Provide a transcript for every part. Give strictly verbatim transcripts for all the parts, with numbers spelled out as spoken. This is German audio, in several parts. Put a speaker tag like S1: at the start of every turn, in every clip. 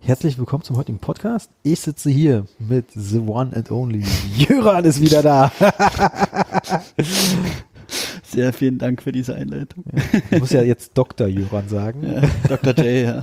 S1: Herzlich willkommen zum heutigen Podcast. Ich sitze hier mit the one and only Jöran ist wieder da.
S2: Sehr vielen Dank für diese Einleitung.
S1: Ja, du musst ja jetzt Doktor Jöran sagen.
S2: Ja, Doktor J, ja.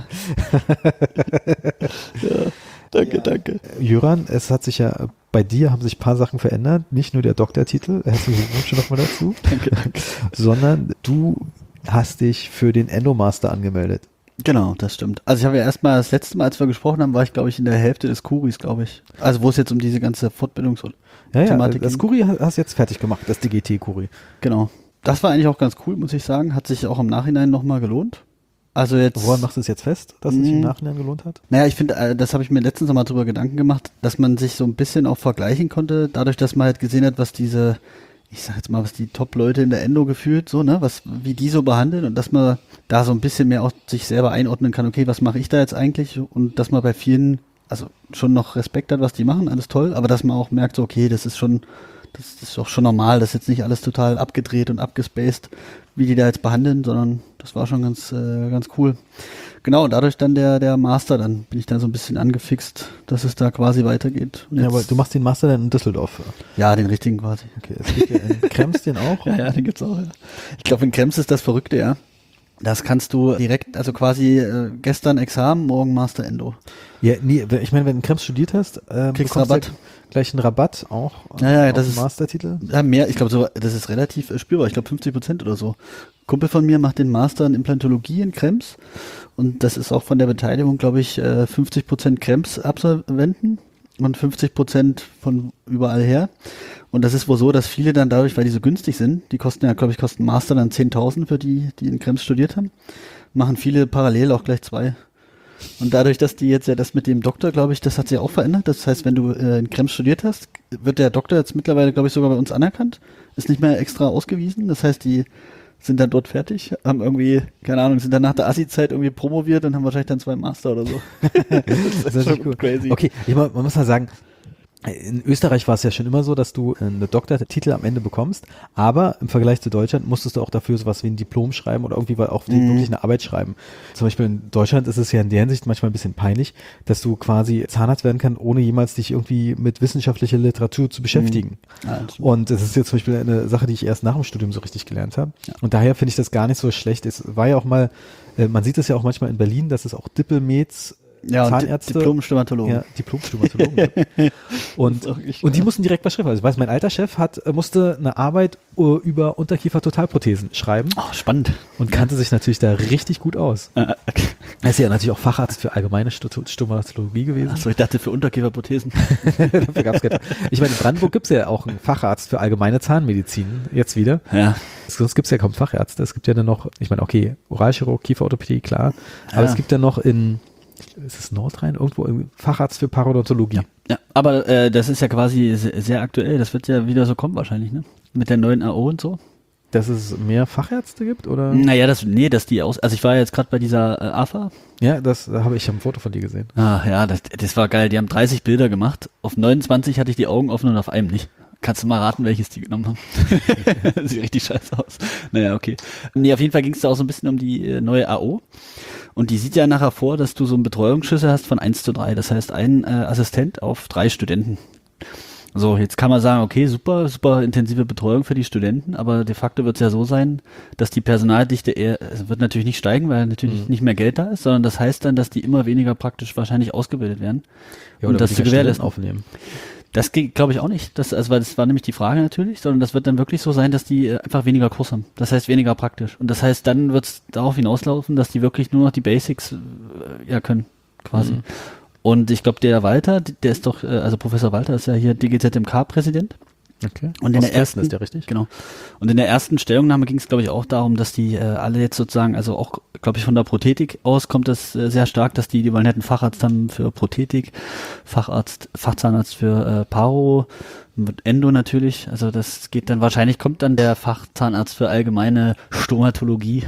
S2: ja. Danke, ja. danke.
S1: Jöran, es hat sich ja, bei dir haben sich ein paar Sachen verändert. Nicht nur der Doktortitel, herzlichen Glückwunsch nochmal dazu.
S2: Danke, danke.
S1: Sondern du hast dich für den Endomaster angemeldet.
S2: Genau, das stimmt. Also ich habe ja erstmal, das letzte Mal, als wir gesprochen haben, war ich, glaube ich, in der Hälfte des Kuris, glaube ich. Also wo es jetzt um diese ganze Fortbildungs- und
S1: ja, ja,
S2: Thematik
S1: das
S2: ging.
S1: Kuri hast du jetzt fertig gemacht, das D G T-Kuri.
S2: Genau. Das war eigentlich auch ganz cool, muss ich sagen. Hat sich auch im Nachhinein nochmal gelohnt. Also jetzt.
S1: Woran machst du es jetzt fest, dass es sich im Nachhinein gelohnt hat?
S2: Naja, ich finde, das habe ich mir letztens nochmal drüber Gedanken gemacht, dass man sich so ein bisschen auch vergleichen konnte, dadurch, dass man halt gesehen hat, was diese, ich sag jetzt mal, was die Top-Leute in der Endo gefühlt, so, ne, was, wie die so behandeln und dass man da so ein bisschen mehr auch sich selber einordnen kann, okay, was mache ich da jetzt eigentlich? Und dass man bei vielen, also schon noch Respekt hat, was die machen, alles toll, aber dass man auch merkt, so, okay, das ist schon, das ist auch schon normal, das ist jetzt nicht alles total abgedreht und abgespaced, wie die da jetzt behandeln, sondern das war schon ganz, äh, ganz cool. Genau, und dadurch dann der, der Master, dann bin ich dann so ein bisschen angefixt, dass es da quasi weitergeht.
S1: Ja, aber du machst den Master dann in Düsseldorf?
S2: Ja, den richtigen quasi.
S1: Okay, es gibt ja in Krems den auch?
S2: Ja, ja, den gibt's auch, ja. Ich glaube, in Krems ist das Verrückte, ja. Das kannst du direkt, also quasi äh, gestern Examen, morgen Master Endo.
S1: Ja, nee, ich meine, wenn du in Krems studiert hast, äh,
S2: kriegst
S1: bekommst
S2: Rabatt.
S1: du gleich einen Rabatt auch
S2: ja, ja,
S1: auf
S2: das
S1: den
S2: ist,
S1: Mastertitel.
S2: Ja, mehr, ich glaube, so, das ist relativ äh, spürbar. Ich glaube, fünfzig Prozent oder so. Kumpel von mir macht den Master in Implantologie in Krems und das ist auch von der Beteiligung, glaube ich, äh, fünfzig Prozent Krems-Absolventen und fünfzig Prozent von überall her. Und das ist wohl so, dass viele dann dadurch, weil die so günstig sind, die kosten ja, glaube ich, kosten Master dann zehntausend für die, die in Krems studiert haben, machen viele parallel auch gleich zwei. Und dadurch, dass die jetzt ja das mit dem Doktor, glaube ich, das hat sich auch verändert. Das heißt, wenn du äh, in Krems studiert hast, wird der Doktor jetzt mittlerweile, glaube ich, sogar bei uns anerkannt. Ist nicht mehr extra ausgewiesen. Das heißt, die sind dann dort fertig, haben irgendwie, keine Ahnung, sind dann nach der Assi-Zeit irgendwie promoviert und haben wahrscheinlich dann zwei Master oder so.
S1: Das ist schon cool. Crazy. Okay, ich, man muss mal sagen, in Österreich war es ja schon immer so, dass du einen Doktortitel am Ende bekommst, aber im Vergleich zu Deutschland musstest du auch dafür sowas wie ein Diplom schreiben oder irgendwie auch
S2: Mhm.
S1: wirklich eine Arbeit schreiben. Zum Beispiel in Deutschland ist es ja in der Hinsicht manchmal ein bisschen peinlich, dass du quasi Zahnarzt werden kannst, ohne jemals dich irgendwie mit wissenschaftlicher Literatur zu beschäftigen.
S2: Mhm. Ja, das
S1: Und das ist jetzt zum Beispiel eine Sache, die ich erst nach dem Studium so richtig gelernt habe.
S2: Ja.
S1: Und daher finde ich das gar nicht so schlecht. Es war ja auch mal, äh, man sieht es ja auch manchmal in Berlin, dass es auch Diplomeds
S2: Ja,
S1: Zahnärzte,
S2: und Diplom-Stomatologen.
S1: Ja, Diplom-Stomatologen. und, und die mussten direkt was schreiben. Also ich weiß, mein alter Chef hat, musste eine Arbeit uh, über Unterkiefer-Totalprothesen schreiben.
S2: Oh, spannend.
S1: Und kannte ja. sich natürlich da richtig gut aus.
S2: Ah, okay.
S1: Er ist ja natürlich auch Facharzt für allgemeine Sto- Stomatologie gewesen.
S2: Achso, ich dachte für Unterkieferprothesen.
S1: Dafür gab's keine. Ich meine, in Brandenburg gibt's ja auch einen Facharzt für allgemeine Zahnmedizin jetzt wieder.
S2: Ja.
S1: Sonst gibt's ja kaum Fachärzte. Es gibt ja dann noch, ich meine, okay, Oralchirurg, Kieferorthopädie, klar. Aber
S2: Ja.
S1: es gibt ja noch in ist es Nordrhein irgendwo Facharzt für Parodontologie?
S2: Ja, ja. Aber äh, das ist ja quasi sehr, sehr aktuell. Das wird ja wieder so kommen wahrscheinlich, ne? Mit der neuen A O und so.
S1: Dass es mehr Fachärzte gibt, oder?
S2: Naja, das, nee, dass die aus, also ich war jetzt gerade bei dieser äh, A F A.
S1: Ja, das da habe ich ein Foto von dir gesehen.
S2: Ah, ja, das, das war geil. Die haben dreißig Bilder gemacht. Auf neunundzwanzig hatte ich die Augen offen und auf einem nicht. Kannst du mal raten, welches die genommen haben? Sieht richtig scheiße aus. Naja, okay. Nee, auf jeden Fall ging es da auch so ein bisschen um die äh, neue A O. Und die sieht ja nachher vor, dass du so einen Betreuungsschlüssel hast von eins zu drei. Das heißt, ein äh, Assistent auf drei Studenten. So, jetzt kann man sagen, okay, super, super intensive Betreuung für die Studenten, aber de facto wird es ja so sein, dass die Personaldichte eher, es wird natürlich nicht steigen, weil natürlich mhm. nicht mehr Geld da ist, sondern das heißt dann, dass die immer weniger praktisch wahrscheinlich ausgebildet werden.
S1: Ja,
S2: und das zu gewährleisten
S1: aufnehmen.
S2: Das geht, glaube ich, auch nicht. Das, also, weil das war nämlich die Frage natürlich, sondern das wird dann wirklich so sein, dass die äh, einfach weniger Kurs haben. Das heißt weniger praktisch. Und das heißt, dann wird es darauf hinauslaufen, dass die wirklich nur noch die Basics äh, ja können, quasi. Mhm. Und ich glaube, der Walter, der ist doch, äh, also Professor Walter ist ja hier D G Z M K-Präsident.
S1: Okay.
S2: Und in der ersten,
S1: ist der richtig?
S2: Genau. Und in der ersten Stellungnahme ging es, glaube ich, auch darum, dass die äh, alle jetzt sozusagen, also auch, glaube ich, von der Prothetik aus kommt das äh, sehr stark, dass die, die wollen halt einen Facharzt haben für Prothetik, Facharzt, Fachzahnarzt für äh, Paro, mit Endo natürlich. Also das geht dann, wahrscheinlich kommt dann der Fachzahnarzt für allgemeine Stomatologie.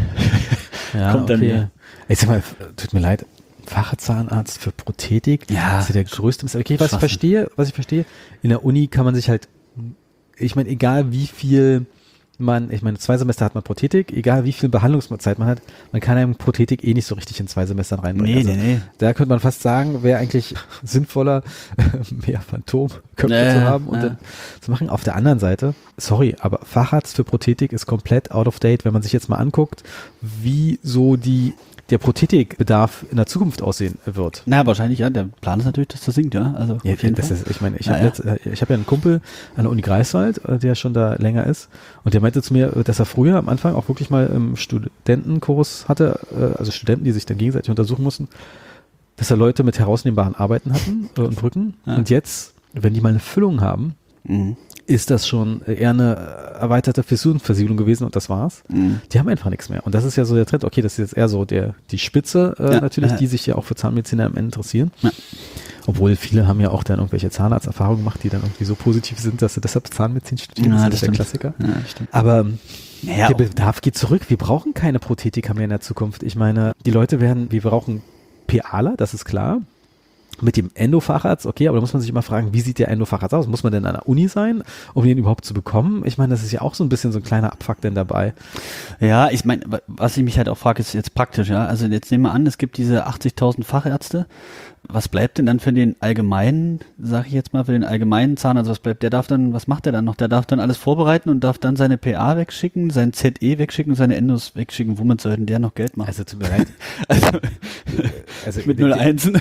S1: Ja,
S2: kommt dann
S1: okay.
S2: hier.
S1: Jetzt mal, tut mir leid. Fachzahnarzt für Prothetik.
S2: Ja.
S1: Das ist ja der größte Mist. Okay, was ich verstehe, was ich verstehe, in der Uni kann man sich halt, ich meine, egal wie viel man, ich meine, zwei Semester hat man Prothetik, egal wie viel Behandlungszeit man hat, man kann einem Prothetik eh nicht so richtig in zwei Semestern reinbringen.
S2: Nee,
S1: also,
S2: nee, nee.
S1: Da könnte man fast sagen, wäre eigentlich sinnvoller, mehr Phantomköpfe äh, zu haben und äh. dann zu machen. Auf der anderen Seite, sorry, aber Facharzt für Prothetik ist komplett out of date, wenn man sich jetzt mal anguckt, wie so die der Prothetikbedarf in der Zukunft aussehen wird.
S2: Na, wahrscheinlich, ja. Der Plan ist natürlich, dass das sinkt, ja. Also
S1: ja,
S2: auf jeden
S1: das
S2: Fall.
S1: Ist, ich meine, ich
S2: ja,
S1: habe
S2: ja.
S1: jetzt, ich habe ja einen Kumpel an der Uni Greifswald, der schon da länger ist, und der meinte zu mir, dass er früher am Anfang auch wirklich mal im Studentenkurs hatte, also Studenten, die sich dann gegenseitig untersuchen mussten, dass da Leute mit herausnehmbaren Arbeiten hatten und Brücken. Ja. Und jetzt, wenn die mal eine Füllung haben, mhm. ist das schon eher eine erweiterte Fissurenversiegelung gewesen und das war's. Mhm. Die haben einfach nichts mehr. Und das ist ja so der Trend. Okay, das ist jetzt eher so der die Spitze äh, ja, natürlich, ja. die sich ja auch für Zahnmediziner am Ende interessieren. Ja. Obwohl viele haben ja auch dann irgendwelche Zahnarzterfahrungen gemacht, die dann irgendwie so positiv sind, dass sie deshalb Zahnmedizin studieren.
S2: Ja,
S1: das,
S2: das
S1: ist
S2: der
S1: Klassiker.
S2: Ja, das stimmt.
S1: Aber
S2: ja,
S1: der Bedarf geht zurück. Wir brauchen keine Prothetiker mehr in der Zukunft. Ich meine, die Leute werden, wir brauchen PAler, das ist klar. Mit dem Endofacharzt, okay, aber da muss man sich immer fragen, wie sieht der Endofacharzt aus? Muss man denn an der Uni sein, um den überhaupt zu bekommen? Ich meine, das ist ja auch so ein bisschen so ein kleiner Abfuck denn dabei.
S2: Ja, ich meine, was ich mich halt auch frage, ist jetzt praktisch, ja. Also jetzt nehmen wir an, es gibt diese achtzigtausend Fachärzte. Was bleibt denn dann für den allgemeinen, sag ich jetzt mal, für den allgemeinen Zahnarzt, was bleibt? Der darf dann, was macht der dann noch? Der darf dann alles vorbereiten und darf dann seine P A wegschicken, sein Z E wegschicken, seine Endos wegschicken. Womit soll denn der noch Geld machen?
S1: Also tut mir leid.
S2: also,
S1: also
S2: mit null Einsen.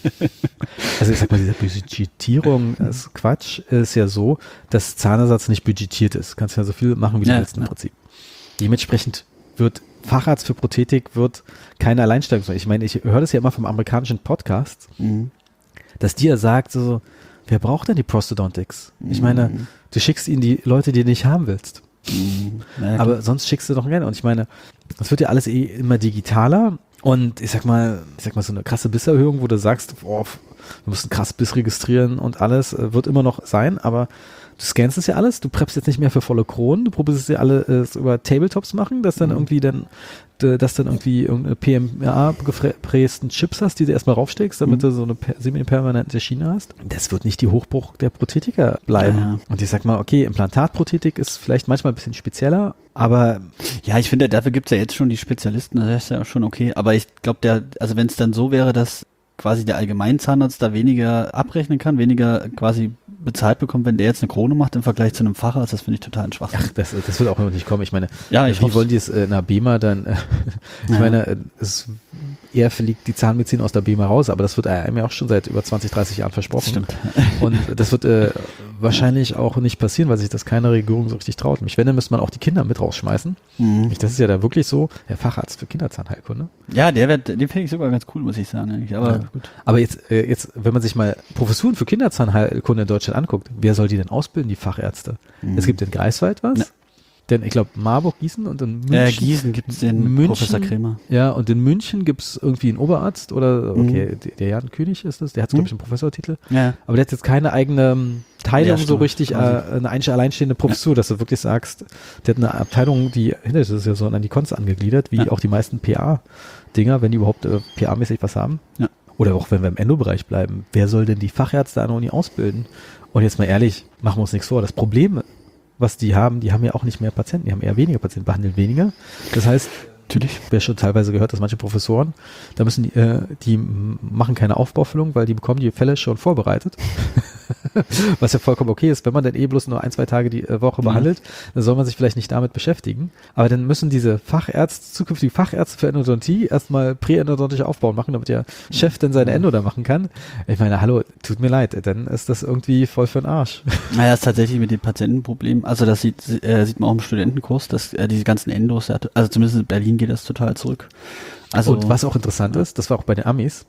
S1: Also ich sag mal, diese Budgetierung, das Quatsch ist ja so, dass Zahnersatz nicht budgetiert ist. Du kannst ja so viel machen, wie du
S2: ja,
S1: willst im ja. Prinzip. Dementsprechend wird Facharzt für Prothetik wird keine Alleinstellung. Ich meine, ich höre das ja immer vom amerikanischen Podcast, mhm. dass die ja sagt, so, wer braucht denn die Prosthodontics? Mhm. Ich meine, du schickst ihnen die Leute, die du nicht haben willst. Mhm. Ja, aber sonst schickst du doch gerne. Und ich meine, das wird ja alles eh immer digitaler. Und ich sag mal, ich sag mal, so eine krasse Bisserhöhung, wo du sagst, oh, wir müssen krass Biss registrieren und alles, äh, wird immer noch sein, aber du scannst es ja alles, du preppst jetzt nicht mehr für volle Kronen, du probierst es ja alle äh, über Tabletops machen, dass dann mhm. irgendwie dann, d- dass dann irgendwie irgendeine P M A gepressten Chips hast, die du erstmal raufsteckst, damit mhm. du so eine per- semi-permanente Schiene hast. Das wird nicht die Hochburg der Prothetiker bleiben. Ja. Und ich sag mal, okay, Implantatprothetik ist vielleicht manchmal ein bisschen spezieller, aber
S2: ja, ich finde, dafür gibt's ja jetzt schon die Spezialisten, das ist ja schon okay, aber ich glaube, der, also wenn es dann so wäre, dass quasi der Allgemeinzahnarzt da weniger abrechnen kann, weniger quasi bezahlt bekommt, wenn der jetzt eine Krone macht im Vergleich zu einem Facharzt, das finde ich total ein Schwachsinn.
S1: Ach, das, das wird auch noch nicht kommen. Ich meine,
S2: ja, ich
S1: wie wollen die es in der BEMA dann, äh, ich ja. meine, es eher fliegt die Zahnmedizin aus der BEMA raus, aber das wird einem ja auch schon seit über zwanzig, dreißig Jahren versprochen. Das
S2: stimmt.
S1: Und das wird äh, wahrscheinlich auch nicht passieren, weil sich das keine Regierung so richtig traut. Mich wenn, dann müsste man auch die Kinder mit rausschmeißen. Mhm. Das ist ja da wirklich so, der Facharzt für Kinderzahnheilkunde.
S2: Ja, der wird, den finde ich sogar ganz cool, muss ich sagen. Eigentlich. Aber,
S1: ja. gut. Aber jetzt, äh, jetzt, wenn man sich mal Professuren für Kinderzahnheilkunde in Deutschland anguckt, wer soll die denn ausbilden, die Fachärzte? Mhm. Es gibt in Greifswald was. Na. Denn ich glaube, Marburg, Gießen und in München.
S2: Ja, Gießen gibt es den München, Professor Kremer.
S1: Ja, und in München gibt es irgendwie einen Oberarzt oder, okay, mhm. der Jan König ist das, der hat, mhm. glaube ich, einen Professortitel. Ja. Aber der hat jetzt keine eigene Teilung ja, so richtig, äh, eine alleinstehende Professur, ja. dass du wirklich sagst, der hat eine Abteilung, die, das ist ja so an die Konz angegliedert, wie ja. auch die meisten P A-Dinger, wenn die überhaupt äh, P A-mäßig was haben. Ja. Oder auch wenn wir im Endo-Bereich bleiben. Wer soll denn die Fachärzte an der Uni ausbilden? Und jetzt mal ehrlich, machen wir uns nichts vor. Das Problem was die haben, die haben ja auch nicht mehr Patienten, die haben eher weniger Patienten, behandeln weniger. Das heißt, natürlich, wer schon teilweise gehört, dass manche Professoren, da müssen die, äh, die machen keine Aufbaufüllung, weil die bekommen die Fälle schon vorbereitet. Was ja vollkommen okay ist, wenn man dann eh bloß nur ein, zwei Tage die Woche behandelt, mhm. dann soll man sich vielleicht nicht damit beschäftigen. Aber dann müssen diese Fachärzte, zukünftige Fachärzte für Endodontie erstmal präendodontische Aufbauen machen, damit der Chef dann seine Endo da machen kann. Ich meine, hallo, tut mir leid, dann ist das irgendwie voll für den Arsch.
S2: Naja, ist tatsächlich mit dem Patientenproblem, also das sieht, äh, sieht man auch im Studentenkurs, dass äh, diese ganzen Endos, also zumindest in Berlin geht das total zurück. Also,
S1: und was auch interessant ja. ist, das war auch bei den Amis,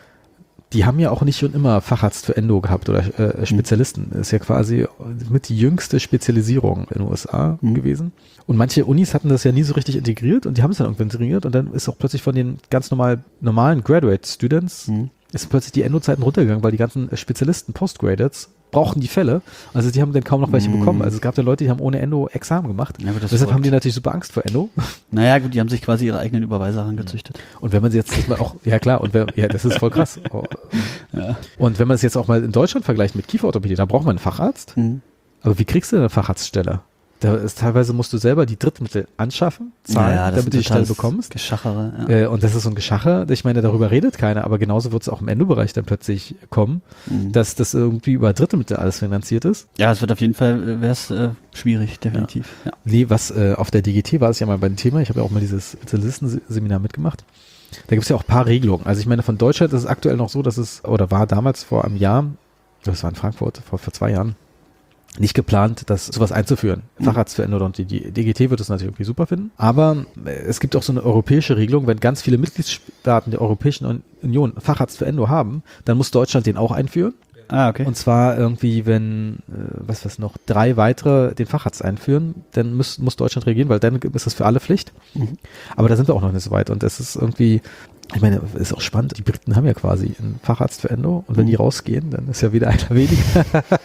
S1: die haben ja auch nicht schon immer Facharzt für Endo gehabt oder äh, Spezialisten. Das ist ja quasi mit die jüngste Spezialisierung in den U S A mhm. gewesen. Und manche Unis hatten das ja nie so richtig integriert und die haben es dann irgendwann integriert und dann ist auch plötzlich von den ganz normal, normalen Graduate Students mhm. ist plötzlich die Endo-Zeiten runtergegangen, weil die ganzen Spezialisten, Postgraduates, brauchten die Fälle. Also die haben dann kaum noch welche mm. bekommen. Also es gab ja Leute, die haben ohne Endo Examen gemacht. Ja, deshalb folgt. Haben die natürlich super Angst vor Endo.
S2: Naja gut, die haben sich quasi ihre eigenen Überweiser angezüchtet.
S1: Und wenn man sie jetzt mal auch, ja klar, und wenn, ja, das ist voll krass. Oh. Ja. Und wenn man es jetzt auch mal in Deutschland vergleicht mit Kieferorthopädie, da braucht man einen Facharzt. Mhm. Aber wie kriegst du denn eine Facharztstelle? Da ist teilweise musst du selber die Drittmittel anschaffen, zahlen,
S2: ja, ja,
S1: damit du die Stelle bekommst.
S2: Geschachere, ja.
S1: Äh, und das ist so ein Geschache. Ich meine, darüber redet keiner, aber genauso wird es auch im Endobereich dann plötzlich kommen, mhm. dass das irgendwie über Drittmittel alles finanziert ist.
S2: Ja, es wird auf jeden Fall, wäre es äh, schwierig, definitiv. Ja.
S1: Ja. Nee, was äh, auf der D G T war es ja mal beim Thema, ich habe ja auch mal dieses Listenseminar mitgemacht. Da gibt es ja auch ein paar Regelungen. Also ich meine, von Deutschland ist es aktuell noch so, dass es, oder war damals vor einem Jahr, das war in Frankfurt, vor, vor zwei Jahren, nicht geplant, das sowas einzuführen. Mhm. Facharzt für Endodontie. Die D G T wird es natürlich irgendwie super finden. Aber es gibt auch so eine europäische Regelung, wenn ganz viele Mitgliedstaaten der Europäischen Union Facharzt für Endo haben, dann muss Deutschland den auch einführen.
S2: Ah, okay.
S1: Und zwar irgendwie, wenn, äh, was was noch, drei weitere den Facharzt einführen, dann muss, muss Deutschland reagieren, weil dann ist das für alle Pflicht. Mhm. Aber da sind wir auch noch nicht so weit. Und das ist irgendwie, ich meine, ist auch spannend. Die Briten haben ja quasi einen Facharzt für Endo. Und wenn mhm. die rausgehen, dann ist ja wieder einer weniger.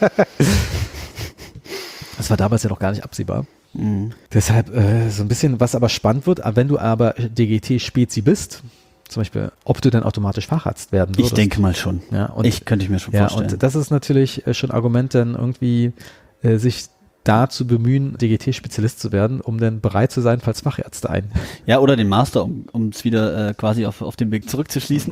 S1: Das war damals ja noch gar nicht absehbar. Mhm. Deshalb äh, so ein bisschen, was aber spannend wird, wenn du aber D G T-Spezi bist, zum Beispiel, ob du dann automatisch Facharzt werden würdest.
S2: Ich denke mal schon.
S1: Ja, und,
S2: ich könnte ich mir schon
S1: ja,
S2: vorstellen.
S1: Und das ist natürlich äh, schon ein Argument, dann irgendwie äh, sich da zu bemühen, D G T-Spezialist zu werden, um dann bereit zu sein, falls Fachärzte ein.
S2: Ja, oder den Master, um es wieder äh, quasi auf, auf den Weg zurückzuschließen.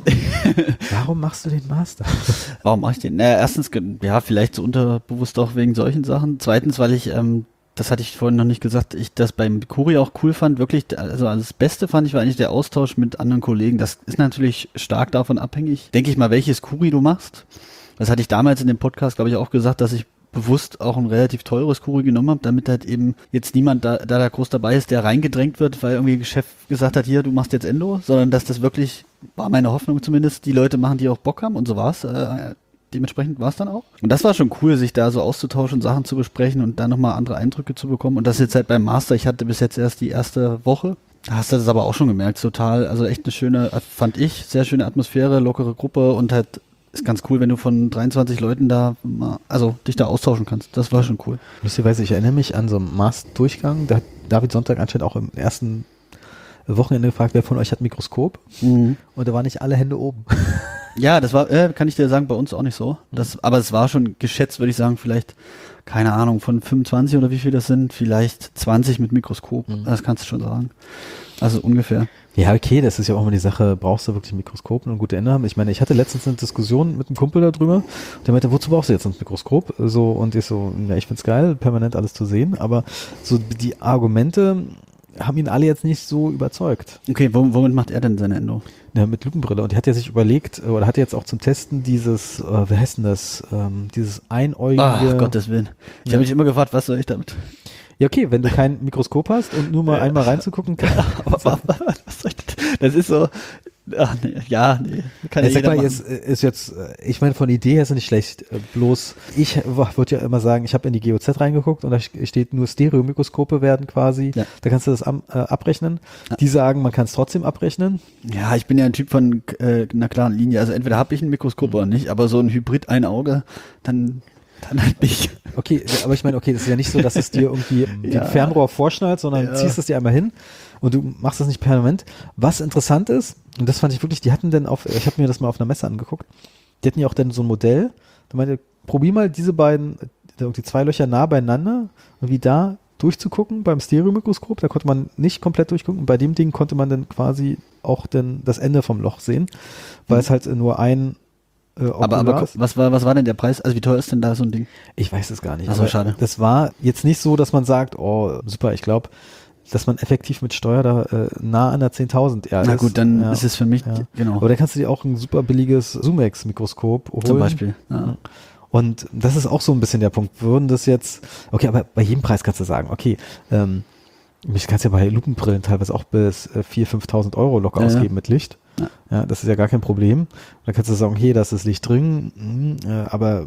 S1: Warum machst du den Master?
S2: Warum mache ich den? Naja, erstens, ja, vielleicht so unterbewusst auch wegen solchen Sachen. Zweitens, weil ich, ähm, das hatte ich vorhin noch nicht gesagt, ich das beim Kuri auch cool fand, wirklich, also das Beste fand ich war eigentlich der Austausch mit anderen Kollegen. Das ist natürlich stark davon abhängig, denke ich mal, welches Kuri du machst. Das hatte ich damals in dem Podcast, glaube ich, auch gesagt, dass ich bewusst auch ein relativ teures Kuri genommen habe, damit halt eben jetzt niemand da, da da groß dabei ist, der reingedrängt wird, weil irgendwie Chef gesagt hat, hier, du machst jetzt Endo, sondern dass das wirklich, war meine Hoffnung zumindest, die Leute machen, die auch Bock haben und so war's. Äh, dementsprechend war es dann auch. Und das war schon cool, sich da so auszutauschen, Sachen zu besprechen und dann nochmal andere Eindrücke zu bekommen. Und das jetzt halt beim Master, ich hatte bis jetzt erst die erste Woche. Da hast du das aber auch schon gemerkt, total, also echt eine schöne, fand ich, sehr schöne Atmosphäre, lockere Gruppe und halt ist ganz cool, wenn du von dreiundzwanzig Leuten da, mal, also dich da austauschen kannst. Das war schon cool.
S1: Lustigerweise, ich erinnere mich an so einen Master-Durchgang, da hat David Sonntag anscheinend auch im ersten Wochenende gefragt, wer von euch hat ein Mikroskop? Mhm. Und da waren nicht alle Hände oben.
S2: Ja, das war, äh, kann ich dir sagen, bei uns auch nicht so. Das, aber es war schon geschätzt, würde ich sagen, vielleicht, keine Ahnung, von fünfundzwanzig oder wie viel das sind, vielleicht zwanzig mit Mikroskop. Mhm. Das kannst du schon sagen. Also ungefähr.
S1: Ja, okay, das ist ja auch immer die Sache, brauchst du wirklich ein Mikroskop und eine gute Ende haben? Ich meine, ich hatte letztens eine Diskussion mit einem Kumpel darüber, der meinte, wozu brauchst du jetzt ein Mikroskop? So, und ich so, ja, ich find's geil, permanent alles zu sehen, aber so die Argumente haben ihn alle jetzt nicht so überzeugt.
S2: Okay, womit macht er denn seine Endo?
S1: Ja, mit Lupenbrille. Und die hat ja sich überlegt, oder hat jetzt auch zum Testen dieses, äh, wer heißt denn das, ähm, dieses einäugige...
S2: Ach, Gottes Willen. Ich ja. habe mich immer gefragt, was soll ich damit?
S1: Ja, okay, wenn du kein Mikroskop hast und nur mal ja. einmal reinzugucken kannst.
S2: Aber was soll ich das? Das ist so, ach nee, ja, nee, kann ja,
S1: ja sag mal, jetzt, ist jetzt, ich meine, von Idee her ist es nicht schlecht, bloß ich würde ja immer sagen, ich habe in die G O Z reingeguckt und da steht nur Stereomikroskope werden quasi, ja. Da kannst du das am, äh, abrechnen. Ja. Die sagen, man kann es trotzdem abrechnen.
S2: Ja, ich bin ja ein Typ von äh, einer klaren Linie, also entweder habe ich ein Mikroskop mhm. oder nicht, aber so ein Hybrid ein Auge, dann Dann halt nicht.
S1: Okay, aber ich meine, okay, das ist ja nicht so, dass es dir irgendwie ja. den Fernrohr vorschnallt, sondern ja. ziehst es dir einmal hin und du machst das nicht permanent. Was interessant ist, und das fand ich wirklich, die hatten dann auf, ich habe mir das mal auf einer Messe angeguckt, die hatten ja auch dann so ein Modell, da meinte, probier mal diese beiden, die zwei Löcher nah beieinander und wie da durchzugucken beim Stereomikroskop, da konnte man nicht komplett durchgucken und bei dem Ding konnte man dann quasi auch dann das Ende vom Loch sehen, weil mhm. es halt nur ein Äh,
S2: aber aber was war was war denn der Preis? Also wie teuer ist denn da so ein Ding?
S1: Ich weiß es gar nicht.
S2: Ach so, schade.
S1: Das war jetzt nicht so, dass man sagt, oh super, ich glaube, dass man effektiv mit Steuer da äh, nah an der zehntausend ja,
S2: Na
S1: ist.
S2: gut, dann
S1: ja.
S2: ist es für mich,
S1: ja.
S2: genau.
S1: Aber dann kannst du dir auch ein super billiges Zoomex-Mikroskop holen.
S2: Zum Beispiel, ja.
S1: Und das ist auch so ein bisschen der Punkt. Würden das jetzt, okay, aber bei jedem Preis kannst du sagen, okay, ähm, ich kann es ja bei Lupenbrillen teilweise auch bis äh, viertausend, fünftausend Euro locker ja, ausgeben ja. mit Licht. Ja. ja, das ist ja gar kein Problem. Da kannst du sagen, hey, da ist das Licht drin, mh, äh, aber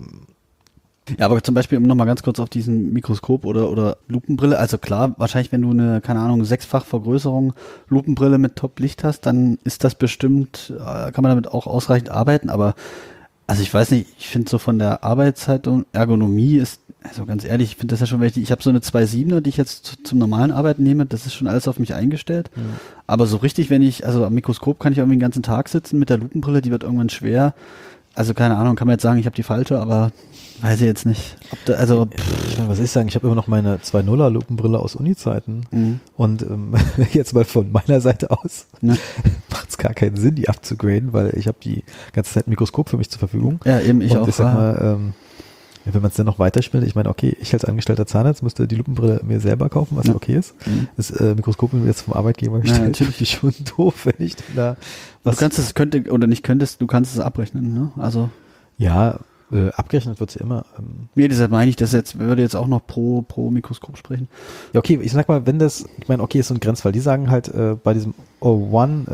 S2: ja, aber zum Beispiel, um nochmal ganz kurz auf diesen Mikroskop oder, oder Lupenbrille, also klar, wahrscheinlich, wenn du eine, keine Ahnung, sechsfach Vergrößerung Lupenbrille mit Top-Licht hast, dann ist das bestimmt, äh, kann man damit auch ausreichend arbeiten, aber also ich weiß nicht, ich finde so von der Arbeitszeit und Ergonomie ist, also ganz ehrlich, ich finde das ja schon wichtig. Ich habe so eine zwei Komma siebener, die ich jetzt zum normalen Arbeiten nehme, das ist schon alles auf mich eingestellt. Mhm. Aber so richtig, wenn ich, also am Mikroskop kann ich irgendwie den ganzen Tag sitzen mit der Lupenbrille, die wird irgendwann schwer. Also keine Ahnung, kann man jetzt sagen, ich habe die falsche, aber weiß ich jetzt nicht. Ob da, also
S1: ich meine, was ich sagen, ich habe immer noch meine zwei Nuller Lupenbrille aus Uni-Zeiten mhm. und ähm, jetzt mal von meiner Seite aus ne? macht es gar keinen Sinn, die abzugraden, weil ich habe die ganze Zeit ein Mikroskop für mich zur Verfügung.
S2: Ja, eben ich
S1: und
S2: auch.
S1: Ich sag mal, ähm, wenn man es dann noch weiterspielt, ich meine, okay, ich als angestellter Zahnarzt müsste die Lupenbrille mir selber kaufen, was ja okay ist. Mhm. Das äh, Mikroskop mir jetzt vom Arbeitgeber gestellt, ja, natürlich ist schon doof, wenn ich da was...
S2: Du kannst es, könnte, oder nicht könntest, du kannst es abrechnen, ne? Also...
S1: Ja, äh, abgerechnet wird es ja immer. Ähm,
S2: nee, deshalb meine ich, das jetzt, würde jetzt auch noch pro, pro Mikroskop sprechen.
S1: Ja, okay, ich sag mal, wenn das, ich meine, okay, ist so ein Grenzfall, die sagen halt äh, bei diesem O eins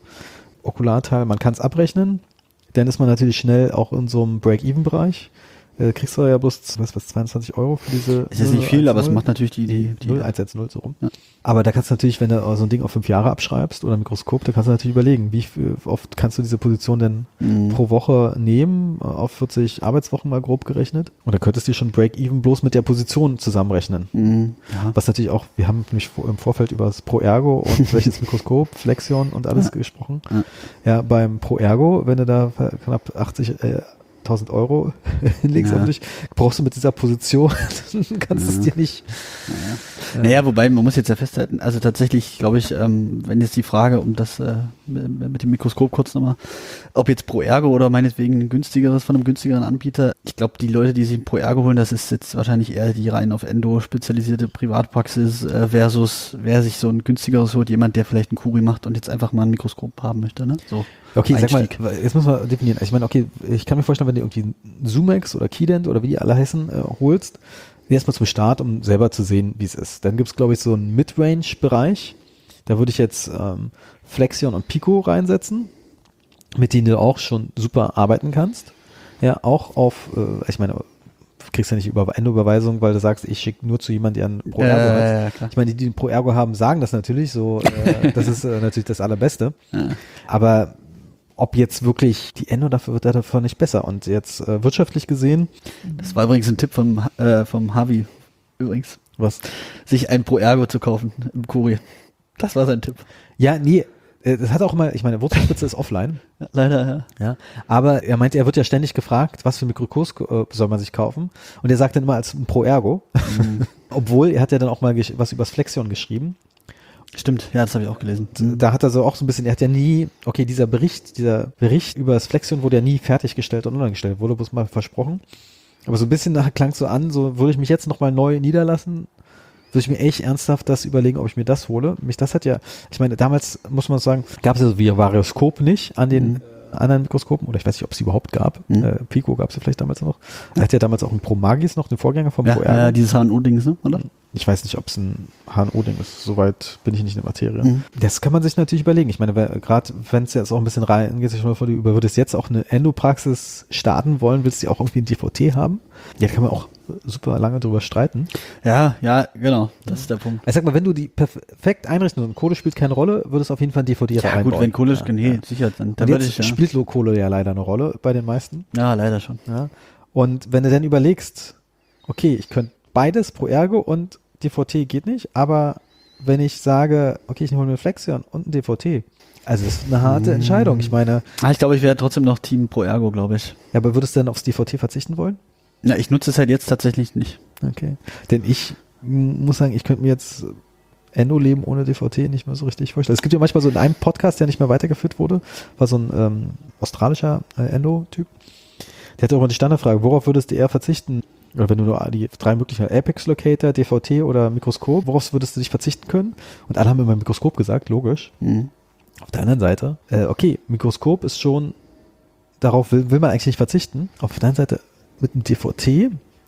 S1: äh, Okularteil, man kann es abrechnen, dann ist man natürlich schnell auch in so einem Break-Even-Bereich. Äh, kriegst du ja bloß, was, was, zweiundzwanzig Euro für diese...
S2: Ist jetzt nicht viel, aber es macht natürlich die... die, die
S1: null eins eins null so rum. Ja. Aber da kannst du natürlich, wenn du so ein Ding auf fünf Jahre abschreibst oder ein Mikroskop, da kannst du natürlich überlegen, wie oft kannst du diese Position denn mhm. pro Woche nehmen, auf vierzig Arbeitswochen mal grob gerechnet. Und dann könntest du schon Break-Even bloß mit der Position zusammenrechnen. Mhm. Ja. Was natürlich auch, wir haben nämlich im Vorfeld über das Pro-Ergo und welches Mikroskop, Flexion und alles ja. gesprochen. Ja. ja, beim Pro-Ergo, wenn du da knapp achtzig... Äh, tausend Euro hinlegst ja. auf dich, brauchst du mit dieser Position, kannst ja. es dir nicht.
S2: Naja. Äh, naja, wobei, man muss jetzt ja festhalten, also tatsächlich, glaube ich, ähm, wenn jetzt die Frage um das äh, mit dem Mikroskop kurz nochmal, ob jetzt Pro Ergo oder meinetwegen ein günstigeres von einem günstigeren Anbieter, ich glaube, die Leute, die sich ein Pro Ergo holen, das ist jetzt wahrscheinlich eher die rein auf Endo spezialisierte Privatpraxis äh, versus, wer sich so ein günstigeres holt, jemand, der vielleicht ein Kuri macht und jetzt einfach mal ein Mikroskop haben möchte, ne? So.
S1: Okay, sag mal, jetzt müssen wir definieren. Ich meine, okay, ich kann mir vorstellen, wenn du irgendwie Zoomax oder Keydent oder wie die alle heißen, äh, holst, erstmal zum Start, um selber zu sehen, wie es ist. Dann gibt's, glaube ich, so einen Midrange-Bereich. Da würde ich jetzt ähm, Flexion und Pico reinsetzen, mit denen du auch schon super arbeiten kannst. Ja, auch auf, äh, ich meine, du kriegst ja nicht über Endo-Überweisung, weil du sagst, ich schicke nur zu jemandem, der einen Pro-Ergo äh, hat. Ja, klar. Ich meine, die, die einen Pro-Ergo haben, sagen das natürlich so, äh, das ist äh, natürlich das Allerbeste. Ja. Aber ob jetzt wirklich die Endo dafür wird davon nicht besser. Und jetzt äh, wirtschaftlich gesehen.
S2: Das war übrigens ein Tipp vom, äh, vom Harvey übrigens.
S1: Was?
S2: Sich ein Pro Ergo zu kaufen im Kuri. Das war sein Tipp.
S1: Ja, nee. Das hat auch immer, ich meine, Wurzelspitze ist offline.
S2: Ja, leider, ja.
S1: ja. Aber er meinte, er wird ja ständig gefragt, was für Mikroskop äh, soll man sich kaufen? Und er sagt dann immer als ein Pro Ergo. Mhm. Obwohl, er hat ja dann auch mal gesch- was übers Flexion geschrieben.
S2: Stimmt, ja, das habe ich auch gelesen.
S1: Da hat er so auch so ein bisschen, er hat ja nie, okay, dieser Bericht, dieser Bericht über das Flexion wurde ja nie fertiggestellt und online gestellt, wurde bloß mal versprochen. Aber so ein bisschen nachher klang es so an, so würde ich mich jetzt nochmal neu niederlassen, würde ich mir echt ernsthaft das überlegen, ob ich mir das hole. Mich, das hat ja, ich meine, damals muss man sagen, gab es ja so wie Varioskop nicht an den mhm. anderen Mikroskopen, oder ich weiß nicht, ob es die überhaupt gab. Mhm. Äh, Pico gab es ja vielleicht damals noch. Er hat ja damals auch einen Pro Magis noch, den Vorgänger vom
S2: ja,
S1: Pro
S2: Ergo. Ja, dieses H N O-Dings, ne, oder?
S1: Ich weiß nicht, ob es ein H N O-Ding ist. Soweit bin ich nicht in der Materie. Mhm. Das kann man sich natürlich überlegen. Ich meine, gerade wenn es jetzt auch ein bisschen reingeht, ich mal vor, du würdest jetzt auch eine Endopraxis starten wollen, willst du auch irgendwie ein D V T haben? Ja, da kann man auch super lange drüber streiten.
S2: Ja, ja, genau. Das ist der Punkt.
S1: Ich sag mal, wenn du die perfekt einrichten und Kohle spielt keine Rolle, würdest du auf jeden Fall ein D V D
S2: ja,
S1: reinbauen.
S2: Ja gut, wenn Kohle,
S1: ja,
S2: nee,
S1: ja.
S2: sicher. Dann,
S1: dann
S2: würde
S1: ich,
S2: ich, ja.
S1: spielt Kohle ja leider eine Rolle bei den meisten.
S2: Ja, leider schon.
S1: Ja. Und wenn du dann überlegst, okay, ich könnte beides, Pro Ergo und D V T geht nicht, aber wenn ich sage, okay, ich hole mir Flexion und ein D V T, also das ist eine harte mmh. Entscheidung. Ich meine,
S2: ah, ich glaube, ich wäre trotzdem noch Team Pro Ergo, glaube ich.
S1: Ja, aber würdest du dann aufs D V T verzichten wollen?
S2: Ja, ich nutze es halt jetzt tatsächlich nicht.
S1: Okay, denn ich m- muss sagen, ich könnte mir jetzt Endo-Leben ohne D V T nicht mehr so richtig vorstellen. Es gibt ja manchmal so in einem Podcast, der nicht mehr weitergeführt wurde, war so ein ähm, australischer äh, Endo-Typ. Der hatte auch mal die Standardfrage, worauf würdest du eher verzichten? Oder wenn du nur die drei möglichen Apex-Locator, D V T oder Mikroskop, worauf würdest du dich verzichten können? Und alle haben immer Mikroskop gesagt, logisch. Mhm. Auf der anderen Seite, äh, okay, Mikroskop ist schon, darauf will, will man eigentlich nicht verzichten. Auf der anderen Seite mit einem D V T,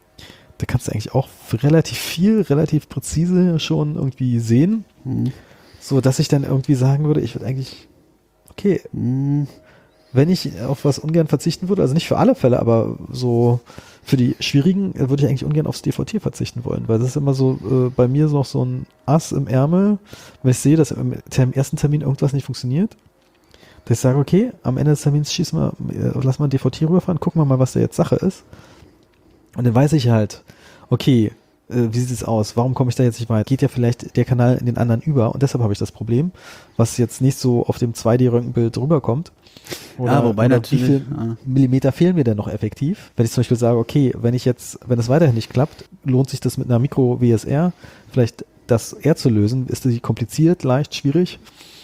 S1: da kannst du eigentlich auch relativ viel, relativ präzise schon irgendwie sehen. Mhm. So, dass ich dann irgendwie sagen würde, ich würde eigentlich, okay, mh, wenn ich auf was ungern verzichten würde, also nicht für alle Fälle, aber so für die schwierigen würde ich eigentlich ungern aufs D V T verzichten wollen, weil das ist immer so äh, bei mir noch so ein Ass im Ärmel, wenn ich sehe, dass im Term- ersten Termin irgendwas nicht funktioniert, dass ich sage, okay, am Ende des Termins schießen wir, äh, lassen wir ein D V T rüberfahren, gucken wir mal, was da jetzt Sache ist. Und dann weiß ich halt, okay, äh, wie sieht es aus? Warum komme ich da jetzt nicht weiter? Geht ja vielleicht der Kanal in den anderen über und deshalb habe ich das Problem, was jetzt nicht so auf dem zwei D-Röntgenbild rüberkommt. Oder,
S2: ja, wobei
S1: oder
S2: natürlich,
S1: wie viel
S2: ja.
S1: Millimeter fehlen mir denn noch effektiv? Wenn ich zum Beispiel sage, okay, wenn ich jetzt, wenn es weiterhin nicht klappt, lohnt sich das mit einer Micro-W S R vielleicht das R zu lösen? Ist das kompliziert, leicht, schwierig?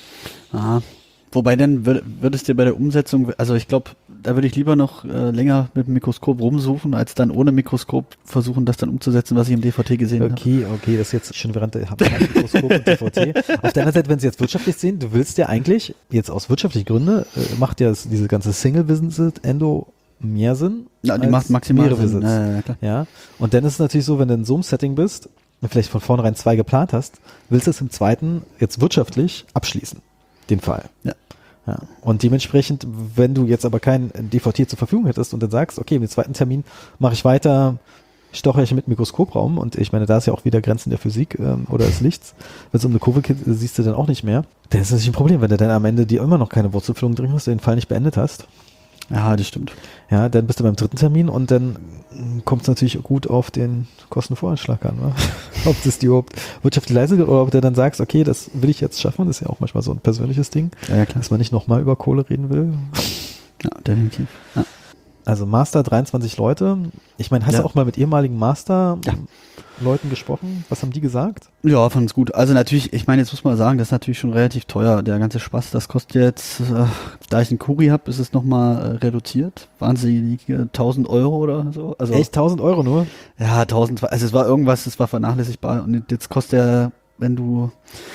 S2: Aha. Wobei dann würd, würdest du bei der Umsetzung, also ich glaube, da würde ich lieber noch äh, länger mit dem Mikroskop rumsuchen, als dann ohne Mikroskop versuchen, das dann umzusetzen, was ich im D V T gesehen habe.
S1: Okay, hab. okay, das ist jetzt schon während der Mikroskop und D V T. Auf der anderen Seite, wenn Sie jetzt wirtschaftlich sehen, du willst ja eigentlich, jetzt aus wirtschaftlichen Gründen, äh, macht ja das, diese ganze Single-Visit-Endo mehr Sinn.
S2: Ja, die macht maximal Sinn.
S1: Ja, ja, klar. Ja, und dann ist es natürlich so, wenn du in so einem Setting bist und vielleicht von vornherein zwei geplant hast, willst du es im zweiten jetzt wirtschaftlich abschließen. Den Fall.
S2: Ja.
S1: Ja. Und dementsprechend, wenn du jetzt aber kein D V T zur Verfügung hättest und dann sagst, okay, im zweiten Termin mache ich weiter, stoche ich mit Mikroskopraum und ich meine, da ist ja auch wieder Grenzen der Physik ähm, oder des Lichts. Wenn es um eine Kurve geht, siehst du dann auch nicht mehr. Dann ist das natürlich ein Problem, wenn du dann am Ende dir immer noch keine Wurzelfüllung drin hast, den Fall nicht beendet hast.
S2: Ja, das stimmt.
S1: Ja, dann bist du beim dritten Termin und dann kommt es natürlich gut auf den Kostenvoranschlag an. Ne? Ob das die überhaupt wirtschaftlich leistet oder ob du dann sagst, okay, das will ich jetzt schaffen, das ist ja auch manchmal so ein persönliches Ding,
S2: ja, ja, klar.
S1: Dass man nicht nochmal über Kohle reden will.
S2: Ja, definitiv. Ja.
S1: Also Master, dreiundzwanzig Leute. Ich meine, hast ja. du auch mal mit ehemaligen Master-Leuten ja. gesprochen? Was haben die gesagt?
S2: Ja, fand es gut. Also natürlich, ich meine, jetzt muss man sagen, das ist natürlich schon relativ teuer. Der ganze Spaß, das kostet jetzt, äh, da ich einen Kuri habe, ist es nochmal äh, reduziert. Wahnsinnige tausend Euro oder so. Also,
S1: echt tausend Euro nur?
S2: Ja, tausend, also es war irgendwas, es war vernachlässigbar. Und jetzt kostet er, wenn du,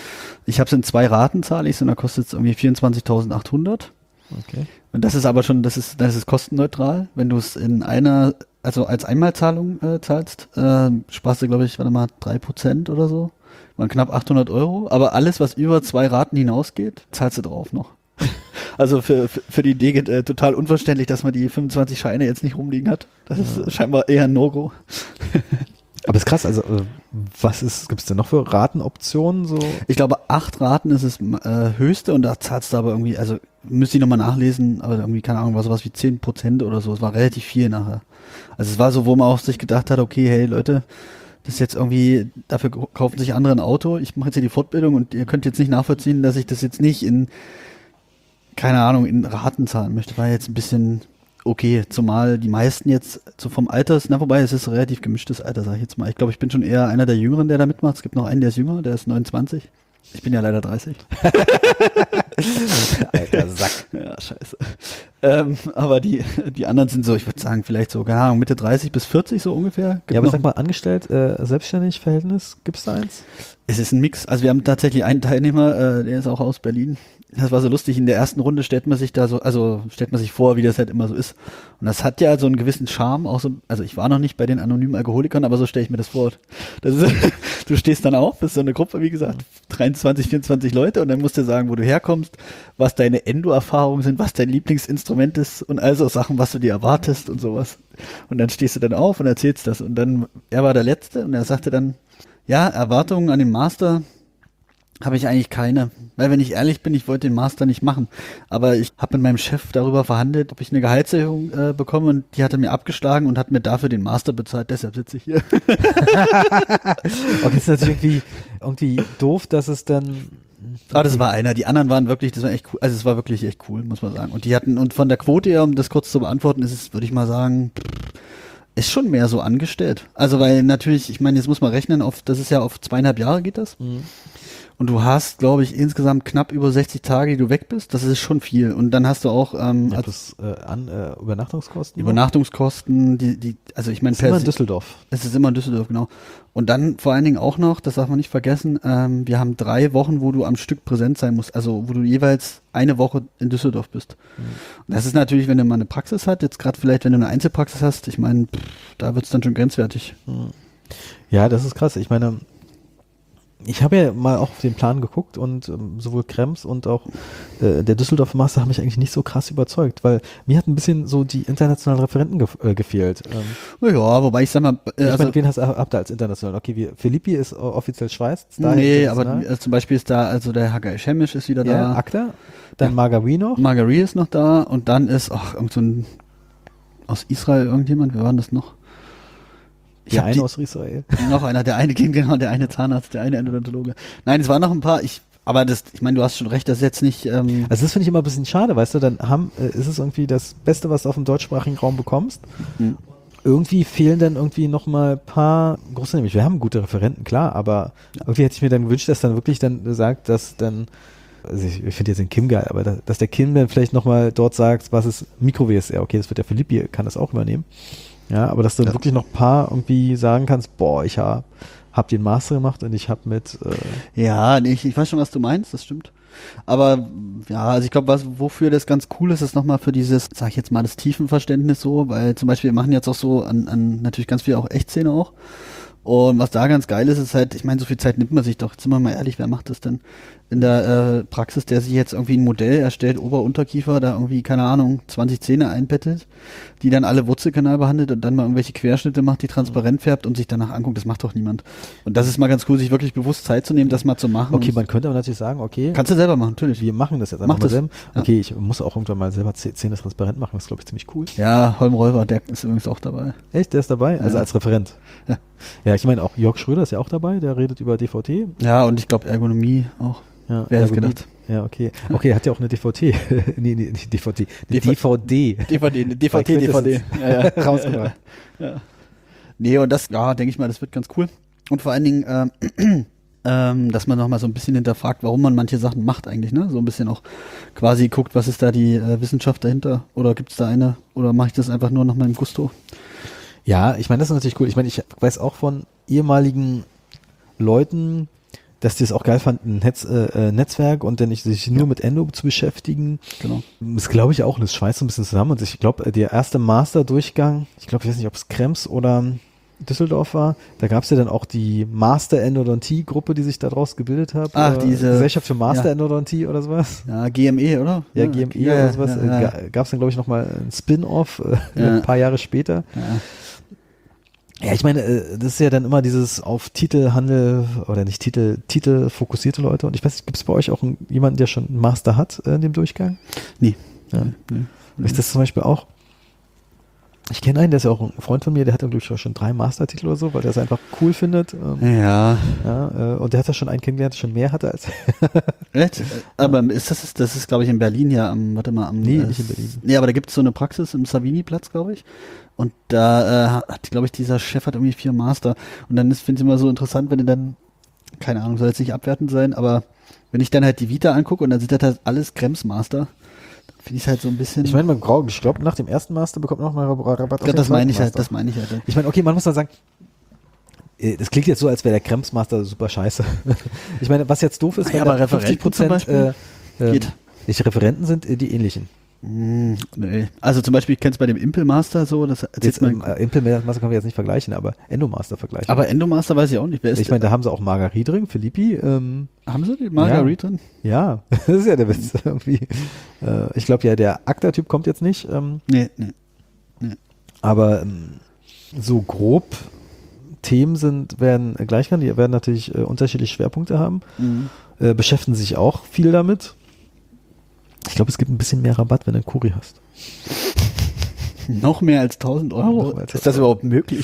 S2: ich habe es in zwei Raten, zahle ich, und da kostet es irgendwie vierundzwanzigtausendachthundert.
S1: Okay.
S2: Und das ist aber schon, das ist, das ist kostenneutral. Wenn du es in einer, also als Einmalzahlung äh, zahlst, äh, sparst du, glaube ich, warte mal, drei Prozent oder so. Mal knapp achthundert Euro. Aber alles, was über zwei Raten hinausgeht, zahlst du drauf noch. Also für, für, für die Idee geht äh, total unverständlich, dass man die fünfundzwanzig Scheine jetzt nicht rumliegen hat. Das ist ja. scheinbar eher ein No-Go.
S1: Aber ist krass, also was ist, gibt es denn noch für Ratenoptionen? So?
S2: Ich glaube, acht Raten ist das äh, höchste und da zahlst du aber irgendwie, also müsste ich nochmal nachlesen, aber irgendwie, keine Ahnung, war sowas wie zehn Prozent oder so. Es war relativ viel nachher. Also es war so, wo man auch sich gedacht hat, okay, hey Leute, das ist jetzt irgendwie, dafür kaufen sich andere ein Auto, ich mache jetzt hier die Fortbildung und ihr könnt jetzt nicht nachvollziehen, dass ich das jetzt nicht in, keine Ahnung, in Raten zahlen möchte. War jetzt ein bisschen okay, zumal die meisten jetzt so vom Alter, na wobei, es ist ein relativ gemischtes Alter, sag ich jetzt mal. Ich glaube, ich bin schon eher einer der Jüngeren, der da mitmacht. Es gibt noch einen, der ist jünger, der ist neunundzwanzig. Ich bin ja leider dreißig.
S1: Alter Sack.
S2: Ja, scheiße. Ähm, aber die, die anderen sind so, ich würde sagen, vielleicht so, keine Ahnung, Mitte dreißig bis vierzig so ungefähr. Gibt
S1: ja, aber sag mal, angestellt, äh, selbstständig Verhältnis, gibt es da eins?
S2: Es ist ein Mix. Also wir haben tatsächlich einen Teilnehmer, äh, der ist auch aus Berlin. Das war so lustig. In der ersten Runde stellt man sich da so, also stellt man sich vor, wie das halt immer so ist. Und das hat ja so einen gewissen Charme, auch so, also ich war noch nicht bei den anonymen Alkoholikern, aber so stelle ich mir das vor. Das ist, du stehst dann auf, bist so eine Gruppe, wie gesagt, dreiundzwanzig, vierundzwanzig Leute und dann musst du sagen, wo du herkommst, was deine Endo-Erfahrungen sind, was dein Lieblingsinstrument ist und all so Sachen, was du dir erwartest und sowas. Und dann stehst du dann auf und erzählst das. Und dann, er war der Letzte und er sagte dann, ja, Erwartungen an den Master habe ich eigentlich keine. Weil wenn ich ehrlich bin, ich wollte den Master nicht machen. Aber ich habe mit meinem Chef darüber verhandelt, ob ich eine Gehaltserhöhung äh, bekomme und die hat er mir abgeschlagen und hat mir dafür den Master bezahlt. Deshalb sitze ich hier.
S1: Okay, ist natürlich irgendwie, irgendwie doof, dass es dann...
S2: Ah, das war einer. Die anderen waren wirklich, das war echt cool. Also es war wirklich echt cool, muss man sagen. Und die hatten, und von der Quote her, um das kurz zu beantworten, ist es, würde ich mal sagen, ist schon mehr so angestellt. Also weil natürlich, ich meine, jetzt muss man rechnen, auf, das ist ja auf zweieinhalb Jahre geht das. Mhm. Und du hast, glaube ich, insgesamt knapp über sechzig Tage, die du weg bist. Das ist schon viel. Und dann hast du auch ähm,
S1: ja, das, äh, an, äh, Übernachtungskosten.
S2: Übernachtungskosten, die, die, also ich meine,
S1: es ist immer in Düsseldorf.
S2: Es ist immer in Düsseldorf, genau. Und dann vor allen Dingen auch noch, das darf man nicht vergessen, ähm, wir haben drei Wochen, wo du am Stück präsent sein musst. Also wo du jeweils eine Woche in Düsseldorf bist. Mhm. Und das ist natürlich, wenn du mal eine Praxis hast, jetzt gerade vielleicht, wenn du eine Einzelpraxis hast, ich meine, da wird es dann schon grenzwertig.
S1: Mhm. Ja, das ist krass. Ich meine, ich habe ja mal auch auf den Plan geguckt und ähm, sowohl Krems und auch äh, der Düsseldorfer Master haben mich eigentlich nicht so krass überzeugt, weil mir hat ein bisschen so die internationalen Referenten ge äh, gefehlt. Ähm,
S2: ja, wobei ich sag mal...
S1: Äh, ich also, meine, wen hast, habt ihr als international? Okay, wie, Philippi ist äh, offiziell Schweiz.
S2: Nee, aber also zum Beispiel ist da, also der Hagai Schemisch ist wieder
S1: ja,
S2: da.
S1: Akta, dann ja. Margari noch.
S2: Margari ist noch da und dann ist, ach, irgend so ein aus Israel irgendjemand, wer war denn das noch?
S1: Der eine aus Israel.
S2: Noch einer, der eine Kind, genau, der eine Zahnarzt, der eine Endodontologe. Nein, es waren noch ein paar, ich, aber das, ich meine, du hast schon recht, das ist jetzt nicht, ähm
S1: Also das finde ich immer ein bisschen schade, weißt du, dann haben, äh, ist es irgendwie das Beste, was du auf dem deutschsprachigen Raum bekommst. Hm. Irgendwie fehlen dann irgendwie noch mal ein paar große, nämlich wir haben gute Referenten, klar, aber ja. irgendwie hätte ich mir dann gewünscht, dass dann wirklich dann sagt, dass dann, also ich, ich finde jetzt den Kim geil, aber da, dass der Kim dann vielleicht noch mal dort sagt, was ist Mikro-W S R, okay, das wird der Philippi, kann das auch übernehmen. Ja, aber dass du ja. wirklich noch ein paar irgendwie sagen kannst, boah, ich habe hab den Master gemacht und ich habe mit
S2: äh ja, nee, ich, ich weiß schon, was du meinst, das stimmt. Aber ja, also ich glaube, was wofür das ganz cool ist, ist nochmal für dieses, sag ich jetzt mal, das Tiefenverständnis so, weil zum Beispiel wir machen jetzt auch so an, an natürlich ganz viel auch Echtszene auch. Und was da ganz geil ist, ist halt, ich meine, so viel Zeit nimmt man sich doch, jetzt sind wir mal ehrlich, wer macht das denn in der äh, Praxis, der sich jetzt irgendwie ein Modell erstellt, Ober-, Unterkiefer, da irgendwie, keine Ahnung, zwanzig Zähne einbettet, die dann alle Wurzelkanal behandelt und dann mal irgendwelche Querschnitte macht, die transparent färbt und sich danach anguckt, das macht doch niemand. Und das ist mal ganz cool, sich wirklich bewusst Zeit zu nehmen, das mal zu machen.
S1: Okay, man könnte aber natürlich sagen, okay.
S2: Kannst du selber machen, natürlich.
S1: Wir machen das jetzt einfach mal selber. Okay, ja. Ich muss auch irgendwann mal selber Zähne transparent machen, das ist, glaube ich, ziemlich cool.
S2: Ja, Holm Räuber, der ist übrigens auch dabei.
S1: Echt, der ist dabei? Also
S2: ja.
S1: als Referent?
S2: Ja.
S1: Ja, ich meine auch Jörg Schröder ist ja auch dabei, der redet über D V T.
S2: Ja, und ich glaube Ergonomie auch.
S1: Ja, wer hätte gedacht? Ja, okay. Okay, hat ja auch eine D V T. nee, nee, nicht D V T. Eine D V D.
S2: D V D, eine D V T, D V D. Ja, ja. Rausgebracht. Ja. Nee, und das, ja, denke ich mal, das wird ganz cool. Und vor allen Dingen, ähm, ähm, dass man nochmal so ein bisschen hinterfragt, warum man manche Sachen macht eigentlich, ne? So ein bisschen auch quasi guckt, was ist da die äh, Wissenschaft dahinter? Oder gibt es da eine? Oder mache ich das einfach nur nach meinem Gusto?
S1: Ja, ich meine, das ist natürlich cool. Ich meine, ich weiß auch von ehemaligen Leuten, dass die es auch geil fanden, ein Netz, äh, Netzwerk und dann sich nur ja. mit Endo zu beschäftigen.
S2: Genau.
S1: Das glaube ich auch, und das schweißt so ein bisschen zusammen. Und ich glaube, der erste Master-Durchgang, ich glaube, ich weiß nicht, ob es Krems oder Düsseldorf war, da gab es ja dann auch die Master-Endodontie-Gruppe, die sich daraus gebildet hat.
S2: Ach, diese
S1: Gesellschaft für Master-Endodontie ja. oder sowas.
S2: Ja, G M E, oder?
S1: Ja, G M E ja, oder sowas. Ja, ja. Gab es dann, glaube ich, nochmal ein Spin-Off äh, ja. ein paar Jahre später.
S2: Ja.
S1: Ja, ich meine, das ist ja dann immer dieses auf Titelhandel oder nicht Titel, Titel fokussierte Leute. Und ich weiß nicht, gibt es bei euch auch einen, jemanden, der schon einen Master hat äh, in dem Durchgang?
S2: Nee.
S1: Ja.
S2: Nee, nee, nee.
S1: Ist das zum Beispiel auch? Ich kenne einen, der ist ja auch ein Freund von mir, der hat dann, glaube ich, schon drei Mastertitel oder so, weil der es einfach cool findet. Ähm,
S2: ja.
S1: ja äh, und der hat ja schon einen kennengelernt, der schon mehr hatte als.
S2: Echt? Aber ist das, das ist, glaube ich, in Berlin ja am, warte mal, am.
S1: Nee,
S2: äh,
S1: nicht in Berlin.
S2: Nee, aber da gibt es so eine Praxis im Savini-Platz, glaube ich. Und da äh, hat, glaube ich, dieser Chef hat irgendwie vier Master. Und dann finde ich immer so interessant, wenn du dann, keine Ahnung, soll jetzt nicht abwertend sein, aber wenn ich dann halt die Vita angucke und dann sind das halt alles Krems-Master, finde ich es halt so ein bisschen.
S1: Ich meine, man braucht, ich glaube, nach dem ersten Master bekommt man noch mal Rabatt.
S2: Ja, das meine ich halt, das meine ich halt.
S1: Ich meine, okay, man muss dann sagen, das klingt jetzt so, als wäre der Kremsmaster super scheiße. Ich meine, was jetzt doof ist,
S2: wenn aber fünfzig Prozent
S1: äh, äh,
S2: geht.
S1: Die Referenten sind äh, die ähnlichen.
S2: Mm, nee. Also zum Beispiel, ich kenne es bei dem Impelmaster so, das
S1: jetzt, ähm, äh, Impelmaster können wir jetzt nicht vergleichen, aber Endomaster vergleichen.
S2: Aber Endomaster weiß ich auch nicht, wer ist.
S1: Ich meine, da haben sie auch Margarie drin, Philippi. Ähm,
S2: haben sie die Margarie ja. drin?
S1: Ja, das ist ja der Witz irgendwie. Äh, ich glaube ja, der Akta-Typ kommt jetzt nicht. Ähm,
S2: nee, nee, nee.
S1: Aber ähm, so grob Themen sind, werden gleich kann, die werden natürlich äh, unterschiedliche Schwerpunkte haben,
S2: mhm.
S1: äh, beschäftigen sich auch viel damit. Ich glaube, es gibt ein bisschen mehr Rabatt, wenn du einen Kuri hast.
S2: Noch mehr als tausend Euro?
S1: Als
S2: ist das überhaupt möglich?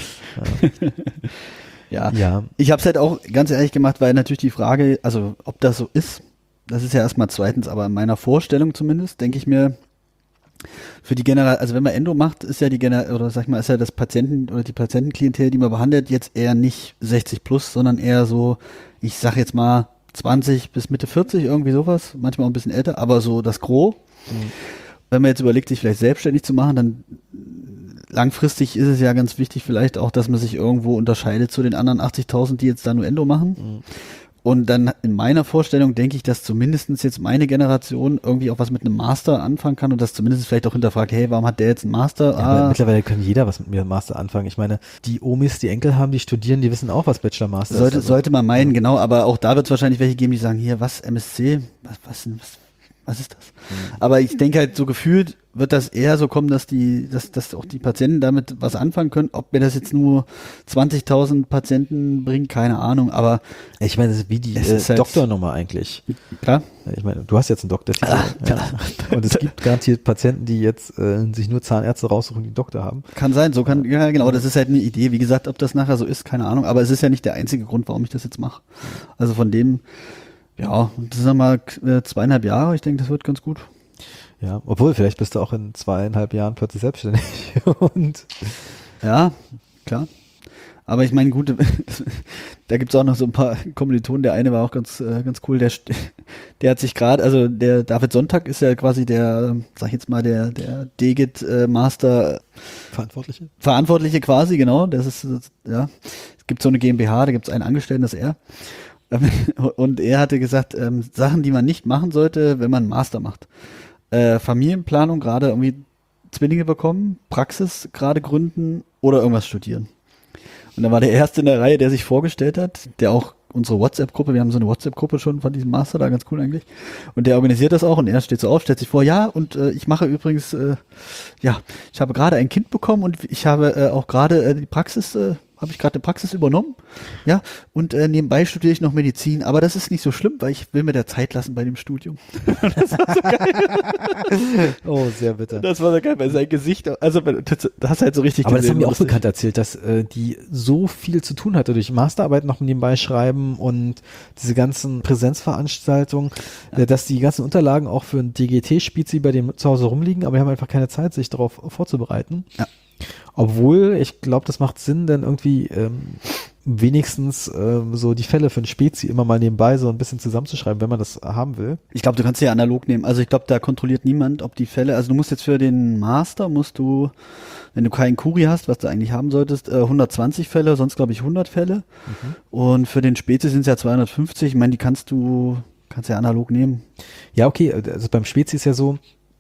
S1: Ja.
S2: ja.
S1: ja.
S2: Ich habe es halt auch ganz ehrlich gemacht, weil natürlich die Frage, also ob das so ist, das ist ja erstmal zweitens, aber in meiner Vorstellung zumindest, denke ich mir, für die General, also wenn man Endo macht, ist ja die General, oder sag ich mal, ist ja das Patienten oder die Patientenklientel, die man behandelt, jetzt eher nicht sechzig plus, sondern eher so, ich sag jetzt mal zwanzig bis Mitte vierzig, irgendwie sowas, manchmal auch ein bisschen älter, aber so das Gros. Mhm. Wenn man jetzt überlegt, sich vielleicht selbstständig zu machen, dann langfristig ist es ja ganz wichtig vielleicht auch, dass man sich irgendwo unterscheidet zu den anderen achtzigtausend, die jetzt da nur Endo machen. Mhm. Und dann in meiner Vorstellung denke ich, dass zumindest jetzt meine Generation irgendwie auch was mit einem Master anfangen kann und das zumindest vielleicht auch hinterfragt, hey, warum hat der jetzt einen Master?
S1: Ja,
S2: ah.
S1: Mittlerweile kann jeder was mit mir Master anfangen. Ich meine, die Omis, die Enkel haben, die studieren, die wissen auch, was Bachelor Master
S2: sollte,
S1: ist. Also,
S2: sollte man meinen, ja. Genau, aber auch da wird es wahrscheinlich welche geben, die sagen, hier, was, M S C? Was, was, was was ist das? Mhm. Aber ich denke halt, so gefühlt wird das eher so kommen, dass die, dass, dass auch die Patienten damit was anfangen können. Ob mir das jetzt nur zwanzigtausend Patienten bringt, keine Ahnung, aber
S1: ich meine, das ist wie die äh, ist halt Doktornummer eigentlich.
S2: Klar.
S1: Ich meine, du hast jetzt einen Doktortitel. Ah, ja. Und es gibt garantiert Patienten, die jetzt äh, sich nur Zahnärzte raussuchen, die einen Doktor haben.
S2: Kann sein, so kann, ja genau, das ist halt eine Idee. Wie gesagt, ob das nachher so ist, keine Ahnung, aber es ist ja nicht der einzige Grund, warum ich das jetzt mache. Also von dem, ja, das sind mal zweieinhalb Jahre, ich denke, das wird ganz gut.
S1: Ja, obwohl, vielleicht bist du auch in zweieinhalb Jahren plötzlich selbstständig. Und
S2: ja, klar. Aber ich meine, gut, da gibt es auch noch so ein paar Kommilitonen. Der eine war auch ganz äh, ganz cool. Der, der hat sich gerade, also der David Sonntag ist ja quasi der, sag ich jetzt mal, der der D G I T-Master
S1: Verantwortliche?
S2: Verantwortliche quasi, genau. Das ist, ja, es gibt so eine GmbH, da gibt es einen Angestellten, das ist er. Und er hatte gesagt, ähm, Sachen, die man nicht machen sollte, wenn man einen Master macht. Äh, Familienplanung, gerade irgendwie Zwillinge bekommen, Praxis gerade gründen oder irgendwas studieren. Und dann war der Erste in der Reihe, der sich vorgestellt hat, der auch unsere WhatsApp-Gruppe, wir haben so eine WhatsApp-Gruppe schon von diesem Master da, ganz cool eigentlich. Und der organisiert das auch und er steht so auf, stellt sich vor, ja, und äh, ich mache übrigens, äh, ja, ich habe gerade ein Kind bekommen und ich habe äh, auch gerade äh, die Praxis, äh, habe ich gerade eine Praxis übernommen, ja, und äh, nebenbei studiere ich noch Medizin, aber das ist nicht so schlimm, weil ich will mir da Zeit lassen bei dem Studium. Das war so geil.
S1: Oh, sehr bitter.
S2: Das war so geil, weil sein Gesicht, also das, das hast halt so richtig
S1: aber
S2: gesehen.
S1: Aber das haben mir auch bekannt erzählt, dass äh, die so viel zu tun hatte durch Masterarbeit noch nebenbei schreiben und diese ganzen Präsenzveranstaltungen, ja. äh, dass die ganzen Unterlagen auch für ein D G T-Spezi bei dem zu Hause rumliegen, aber wir haben einfach keine Zeit, sich darauf vorzubereiten.
S2: Ja.
S1: Obwohl, ich glaube, das macht Sinn, denn irgendwie ähm, wenigstens ähm, so die Fälle für ein Spezi immer mal nebenbei so ein bisschen zusammenzuschreiben, wenn man das haben will.
S2: Ich glaube, du kannst ja analog nehmen. Also ich glaube, da kontrolliert niemand, ob die Fälle, also du musst jetzt für den Master, musst du, wenn du keinen Kuri hast, was du eigentlich haben solltest, äh, hundertzwanzig Fälle, sonst glaube ich hundert Fälle. Mhm. Und für den Spezi sind es ja zweihundertfünfzig. Ich meine, die kannst du, kannst ja analog nehmen.
S1: Ja, okay, also beim Spezi ist ja so,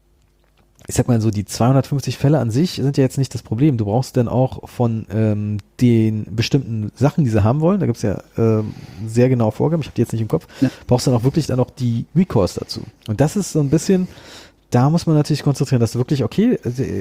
S1: ich sag mal so, die zweihundertfünfzig Fälle an sich sind ja jetzt nicht das Problem. Du brauchst dann auch von ähm, den bestimmten Sachen, die sie haben wollen, da gibt's ja ähm, sehr genaue Vorgaben, ich habe die jetzt nicht im Kopf, ja. brauchst dann auch wirklich dann auch die Recourse dazu. Und das ist so ein bisschen, da muss man natürlich konzentrieren, dass du wirklich, okay,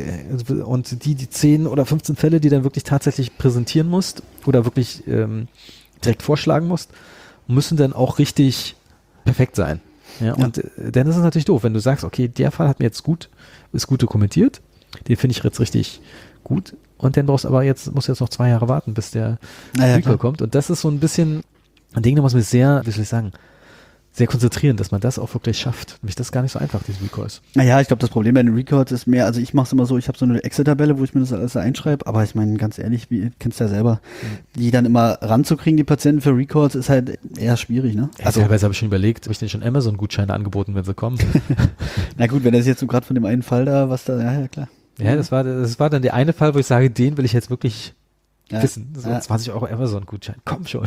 S1: und die, die zehn oder fünfzehn Fälle, die dann wirklich tatsächlich präsentieren musst oder wirklich ähm, direkt vorschlagen musst, müssen dann auch richtig perfekt sein. Ja, ja. Und äh, dann ist es natürlich doof, wenn du sagst, okay, der Fall hat mir jetzt gut, ist gut dokumentiert, den finde ich jetzt richtig gut und dann brauchst aber jetzt, musst du jetzt noch zwei Jahre warten, bis der
S2: naja,
S1: Recall kommt und das ist so ein bisschen ein Ding, da muss man sehr, wie soll ich sagen, sehr konzentrieren, dass man das auch wirklich schafft. Nämlich das ist gar nicht so einfach, diese Recalls.
S2: Naja, ich glaube, das Problem bei den Recalls ist mehr, also ich mache es immer so, ich habe so eine Excel-Tabelle, wo ich mir das alles einschreibe, aber ich meine, ganz ehrlich, wie kennst du ja selber, mhm. die dann immer ranzukriegen, die Patienten für Recalls, ist halt eher schwierig, ne?
S1: Ja, also teilweise habe ich schon überlegt, habe ich denen schon Amazon-Gutscheine angeboten, wenn sie kommen.
S2: Na gut, wenn das jetzt so gerade von dem einen Fall da, was da, ja, ja klar.
S1: Ja, das war, das war dann der eine Fall, wo ich sage, den will ich jetzt wirklich
S2: ja,
S1: wissen. So
S2: ja.
S1: zwanzig Euro Amazon-Gutschein, komm schon.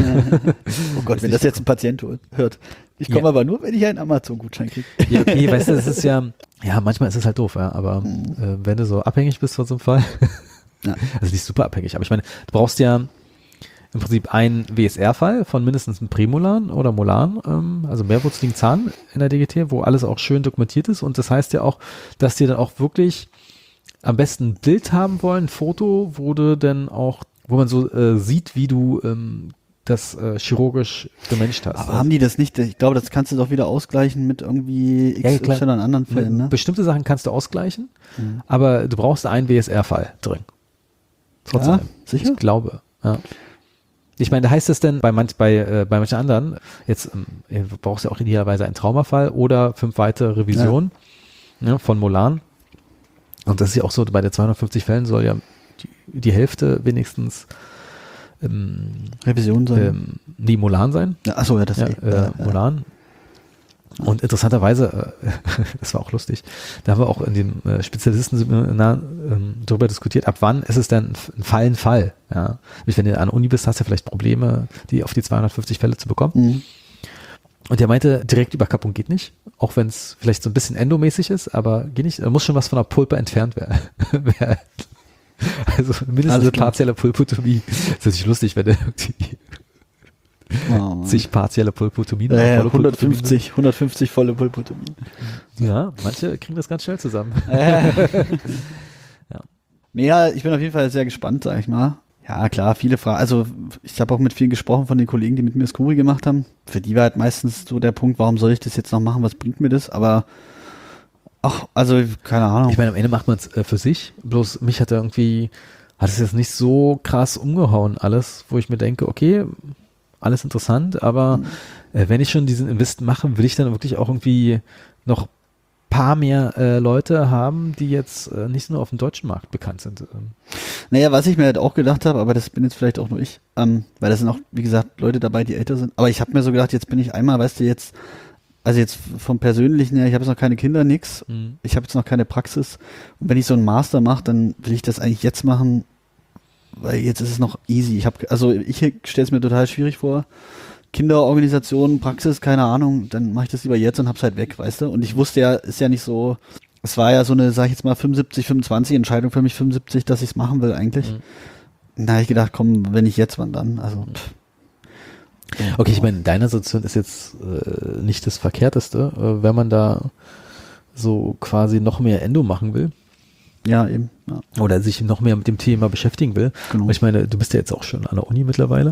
S2: Oh Gott, wenn das jetzt ein Patient hört. Ich komme ja. aber nur, wenn ich einen Amazon-Gutschein kriege.
S1: Ja, okay, weißt du, das ist ja, ja, manchmal ist es halt doof, ja, aber mhm. äh, wenn du so abhängig bist von so einem Fall, ja. also nicht super abhängig, aber ich meine, du brauchst ja im Prinzip einen W S R-Fall von mindestens einem Prämolaren oder Molaren, ähm, also mehrwurzeligen Zahn in der D G T, wo alles auch schön dokumentiert ist und das heißt ja auch, dass die dann auch wirklich am besten ein Bild haben wollen, ein Foto, wo du dann auch, wo man so äh, sieht, wie du ähm, das äh, chirurgisch gemenscht hast.
S2: Aber haben die das nicht? Ich glaube, das kannst du doch wieder ausgleichen mit irgendwie X Y
S1: ja,
S2: an anderen Fällen, ne?
S1: Bestimmte Sachen kannst du ausgleichen,
S2: mhm.
S1: aber du brauchst einen W S R-Fall drin. Trotzdem.
S2: Ja, sicher?
S1: Ich glaube, ja. Ich meine, da heißt es denn bei manch, bei, äh, bei manchen anderen, jetzt äh, brauchst du ja auch idealerweise einen Traumafall oder fünf weitere Revisionen ja. Ja, von Molaren. Und das ist ja auch so, bei der zweihundertfünfzig Fällen soll ja die, die Hälfte wenigstens ähm,
S2: Revision sein.
S1: Ähm, die Molaren sein.
S2: Ja, achso, ja, das
S1: ja,
S2: ist
S1: äh, ja. Molaren. Und interessanterweise, äh, das war auch lustig, da haben wir auch in dem äh, Spezialistenseminar ähm, darüber diskutiert, ab wann ist es denn ein Fall ein Fall. Ja? Wenn du an der Uni bist, hast du vielleicht Probleme, die auf die zweihundertfünfzig Fälle zu bekommen. Mhm. Und der meinte, Direktüberkappung geht nicht, auch wenn es vielleicht so ein bisschen endomäßig ist, aber geht nicht, da muss schon was von der Pulpe entfernt werden. Also mindestens eine partielle Pulpotomie. Das ist natürlich lustig, wenn der irgendwie
S2: oh,
S1: hundertfünfzig partielle Pulpotomie.
S2: Ja, ja, hundertfünfzig, hundertfünfzig volle Pulpotomie.
S1: Ja, manche kriegen das ganz schnell zusammen.
S2: ja. Nee, ja, ich bin auf jeden Fall sehr gespannt, sag ich mal. Ja, klar, viele Fragen. Also ich habe auch mit vielen gesprochen von den Kollegen, die mit mir Skuri gemacht haben. Für die war halt meistens so der Punkt, warum soll ich das jetzt noch machen, was bringt mir das? Aber ach, also keine Ahnung.
S1: Ich meine, am Ende macht man es äh, für sich. Bloß mich hat er irgendwie, hat es jetzt nicht so krass umgehauen alles, wo ich mir denke, okay, alles interessant, aber mhm. äh, wenn ich schon diesen Invest mache, will ich dann wirklich auch irgendwie noch paar mehr äh, Leute haben, die jetzt äh, nicht nur auf dem deutschen Markt bekannt sind.
S2: Naja, was ich mir halt auch gedacht habe, aber das bin jetzt vielleicht auch nur ich, ähm, weil da sind auch, wie gesagt, Leute dabei, die älter sind. Aber ich habe mir so gedacht, jetzt bin ich einmal, weißt du, jetzt, also jetzt vom Persönlichen her, ich habe jetzt noch keine Kinder, nix. Mhm. Ich habe jetzt noch keine Praxis. Und wenn ich so einen Master mache, dann will ich das eigentlich jetzt machen, weil jetzt ist es noch easy. Ich habe, also ich stelle es mir total schwierig vor. Kinderorganisation, Praxis, keine Ahnung, dann mache ich das lieber jetzt und hab's halt weg, weißt du? Und ich wusste ja, ist ja nicht so, es war ja so eine, sag ich jetzt mal, fünfundsiebzig, fünfundzwanzig Entscheidung für mich, fünfundsiebzig, dass ich's machen will eigentlich. Mhm. Da habe ich gedacht, komm, wenn nicht jetzt, wann dann? Also, pff.
S1: Okay, ich meine, deine Situation ist jetzt äh, nicht das Verkehrteste, äh, wenn man da so quasi noch mehr Endo machen will.
S2: Ja, eben. Ja.
S1: Oder sich noch mehr mit dem Thema beschäftigen will. Genau. Und ich meine, du bist ja jetzt auch schon an der Uni mittlerweile.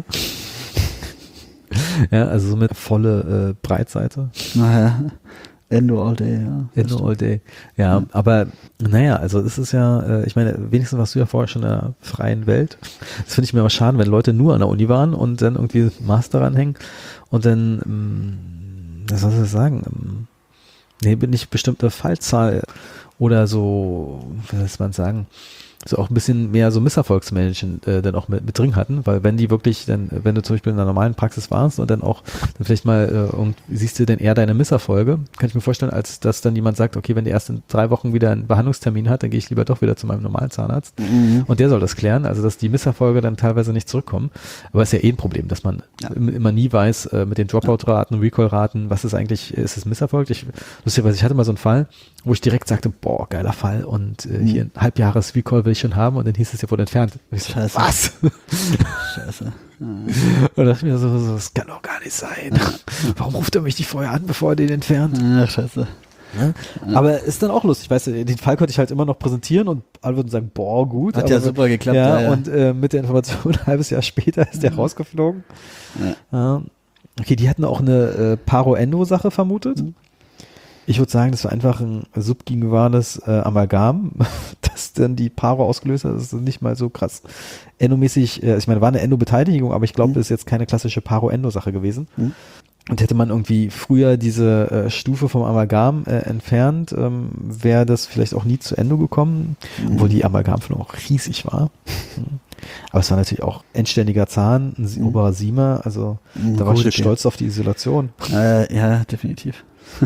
S1: Ja, also so mit volle äh, Breitseite.
S2: Naja, Endo all day, ja.
S1: Endo all day. Ja, ja, aber naja, also das ist ja, äh, ich meine, wenigstens warst du ja vorher schon in der freien Welt. Das finde ich mir aber schade, wenn Leute nur an der Uni waren und dann irgendwie Master ranhängen und dann, ähm, was soll ich sagen, ähm, nee, bin ich bestimmte Fallzahl oder so, wie soll man sagen, so auch ein bisschen mehr so Misserfolgsmanagement äh, dann auch mit, mit drin hatten, weil wenn die wirklich dann, wenn du zum Beispiel in einer normalen Praxis warst und dann auch dann vielleicht mal äh, und siehst du denn eher deine Misserfolge, kann ich mir vorstellen, als dass dann jemand sagt, okay, wenn der erst in drei Wochen wieder einen Behandlungstermin hat, dann gehe ich lieber doch wieder zu meinem normalen Zahnarzt mhm. und der soll das klären, also dass die Misserfolge dann teilweise nicht zurückkommen, aber es ist ja eh ein Problem, dass man ja. immer nie weiß, äh, mit den Dropout-Raten, Recall-Raten, was ist eigentlich, ist es Misserfolg? Ich, lustigerweise, ich hatte mal so einen Fall, wo ich direkt sagte, boah, geiler Fall und äh, mhm. hier ein Halbjahres Recall will ich schon haben und dann hieß es ja wohl entfernt. Und ich so,
S2: Scheiße.
S1: Was?
S2: Scheiße. Ja.
S1: Und da dachte ich mir so, so, das kann doch gar nicht sein. Ja. Warum ruft er mich nicht vorher an, bevor er den entfernt?
S2: Ja, scheiße.
S1: Ja? Ja. Aber ist dann auch lustig, weißt du, den Fall konnte ich halt immer noch präsentieren und alle würden sagen, boah, gut.
S2: Hat
S1: aber
S2: ja super geklappt.
S1: Ja,
S2: ja, ja.
S1: Und äh, mit der Information ein halbes Jahr später ist der ja. rausgeflogen. Ja. Ja. Okay, die hatten auch eine äh, Paro-Endo-Sache vermutet. Mhm. Ich würde sagen, das war einfach ein subginguales äh, Amalgam, das dann die Paro ausgelöst hat. Das ist nicht mal so krass endomäßig, äh, ich meine, war eine Endo-Beteiligung, aber ich glaube, mhm. das ist jetzt keine klassische Paro-Endo-Sache gewesen. Mhm. Und hätte man irgendwie früher diese äh, Stufe vom Amalgam äh, entfernt, ähm, wäre das vielleicht auch nie zu Endo gekommen, mhm. obwohl die Amalgamfüllung auch riesig war. Mhm. Aber es war natürlich auch endständiger Zahn, ein mhm. oberer Siemer, also mhm, da war ich schon stolz auf die Isolation.
S2: Äh, ja, definitiv.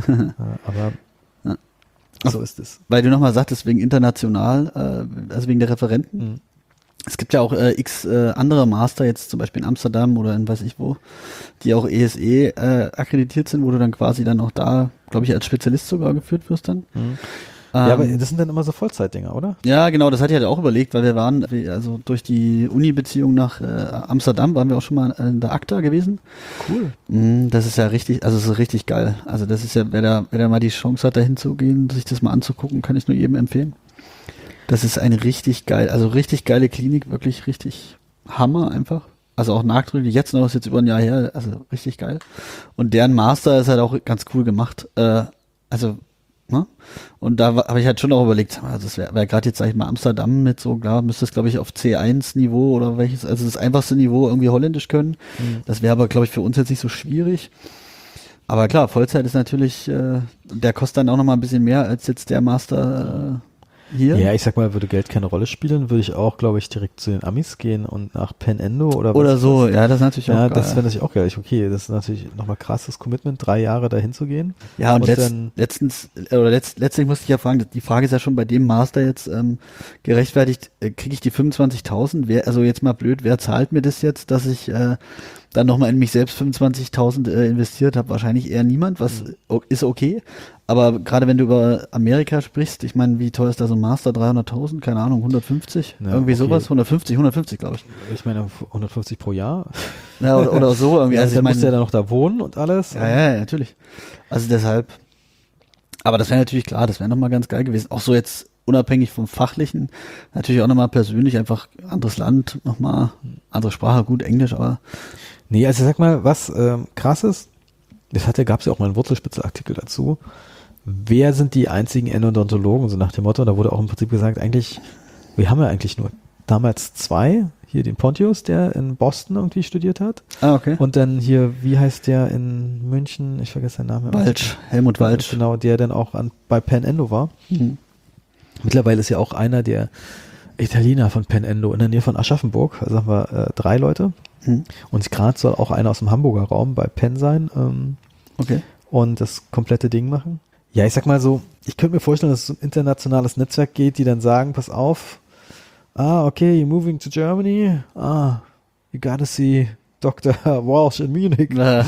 S1: Aber ja. so ist es.
S2: Weil du nochmal sagtest, wegen international, äh, also wegen der Referenten. Mhm. Es gibt ja auch äh, x äh, andere Master, jetzt zum Beispiel in Amsterdam oder in weiß ich wo, die auch E S E äh, akkreditiert sind, wo du dann quasi dann auch da, glaube ich, als Spezialist sogar geführt wirst dann.
S1: Mhm. Ähm, ja, aber das sind dann immer so Vollzeitdinger, oder?
S2: Ja, genau, das hatte ich halt auch überlegt, weil wir waren, also durch die Uni-Beziehung nach äh, Amsterdam waren wir auch schon mal in der ACTA gewesen.
S1: Cool.
S2: Mhm, das ist ja richtig, also es ist richtig geil. Also das ist ja, wer da, wer da mal die Chance hat, da hinzugehen, sich das mal anzugucken, kann ich nur jedem empfehlen. Das ist eine richtig geil, also richtig geile Klinik, wirklich richtig Hammer einfach. Also auch nachdrücklich, jetzt noch, ist jetzt über ein Jahr her, also richtig geil. Und deren Master ist halt auch ganz cool gemacht. Äh, also, ne? Und da habe ich halt schon auch überlegt, also das wäre wär gerade jetzt, sag ich mal, Amsterdam mit so, klar, müsste es, glaube ich, auf C eins Niveau oder welches, also das einfachste Niveau irgendwie Holländisch können. Mhm. Das wäre aber, glaube ich, für uns jetzt nicht so schwierig. Aber klar, Vollzeit ist natürlich, äh, der kostet dann auch nochmal ein bisschen mehr als jetzt der Master äh, hier.
S1: Ja, ich sag mal, würde Geld keine Rolle spielen, würde ich auch, glaube ich, direkt zu den Amis gehen und nach Penn Endo oder was.
S2: Oder so, das? Ja, das ist natürlich auch
S1: ja,
S2: geil.
S1: Das wäre natürlich auch geil. Okay, das ist natürlich nochmal krasses Commitment, drei Jahre dahin zu gehen.
S2: Ja, und, und letzt,
S1: dann,
S2: letztens, oder letzt, letztlich musste ich ja fragen, die Frage ist ja schon bei dem Master jetzt ähm, gerechtfertigt, äh, kriege ich die fünfundzwanzigtausend? Wer, also jetzt mal blöd, wer zahlt mir das jetzt, dass ich äh, dann nochmal in mich selbst fünfundzwanzigtausend äh, investiert, habe wahrscheinlich eher niemand, was mhm. ist okay. Aber gerade wenn du über Amerika sprichst, ich meine, wie teuer ist da so ein Master? dreihunderttausend? Keine Ahnung, hundertfünfzig? Ja, irgendwie okay. sowas? hundertfünfzig, hundertfünfzig, glaube ich.
S1: Ich meine, hundertfünfzig pro Jahr.
S2: Ja, oder, oder so irgendwie.
S1: Ja,
S2: also
S1: dann
S2: ich mein,
S1: musst du ja dann noch da wohnen und alles.
S2: Ja, ja, ja, natürlich. Also deshalb, aber das wäre natürlich klar, das wäre nochmal ganz geil gewesen. Auch so jetzt unabhängig vom Fachlichen, natürlich auch nochmal persönlich, einfach anderes Land, nochmal andere Sprache, gut Englisch, aber.
S1: Nee, also sag mal, was ähm, krass ist, das hatte, gab es ja auch mal einen Wurzelspitzelartikel dazu. Wer sind die einzigen Endodontologen, so nach dem Motto, da wurde auch im Prinzip gesagt, eigentlich, wir haben ja eigentlich nur damals zwei, hier den Pontius, der in Boston irgendwie studiert hat.
S2: Ah, okay.
S1: Und dann hier, wie heißt der in München, ich vergesse seinen Namen.
S2: Walsch, Helmut Walsch.
S1: Genau, der dann auch an, bei Penn Endo war.
S2: Mhm.
S1: Mittlerweile ist ja auch einer der Italiener von Penn Endo in der Nähe von Aschaffenburg, also haben wir äh, drei Leute. Mhm. Und gerade soll auch einer aus dem Hamburger Raum bei Penn sein. Ähm,
S2: okay.
S1: Und das komplette Ding machen. Ja, ich sag mal so, ich könnte mir vorstellen, dass es um ein internationales Netzwerk geht, die dann sagen, pass auf, ah, okay, you're moving to Germany, ah, you gotta see Doktor Walsh in Munich.
S2: Ja,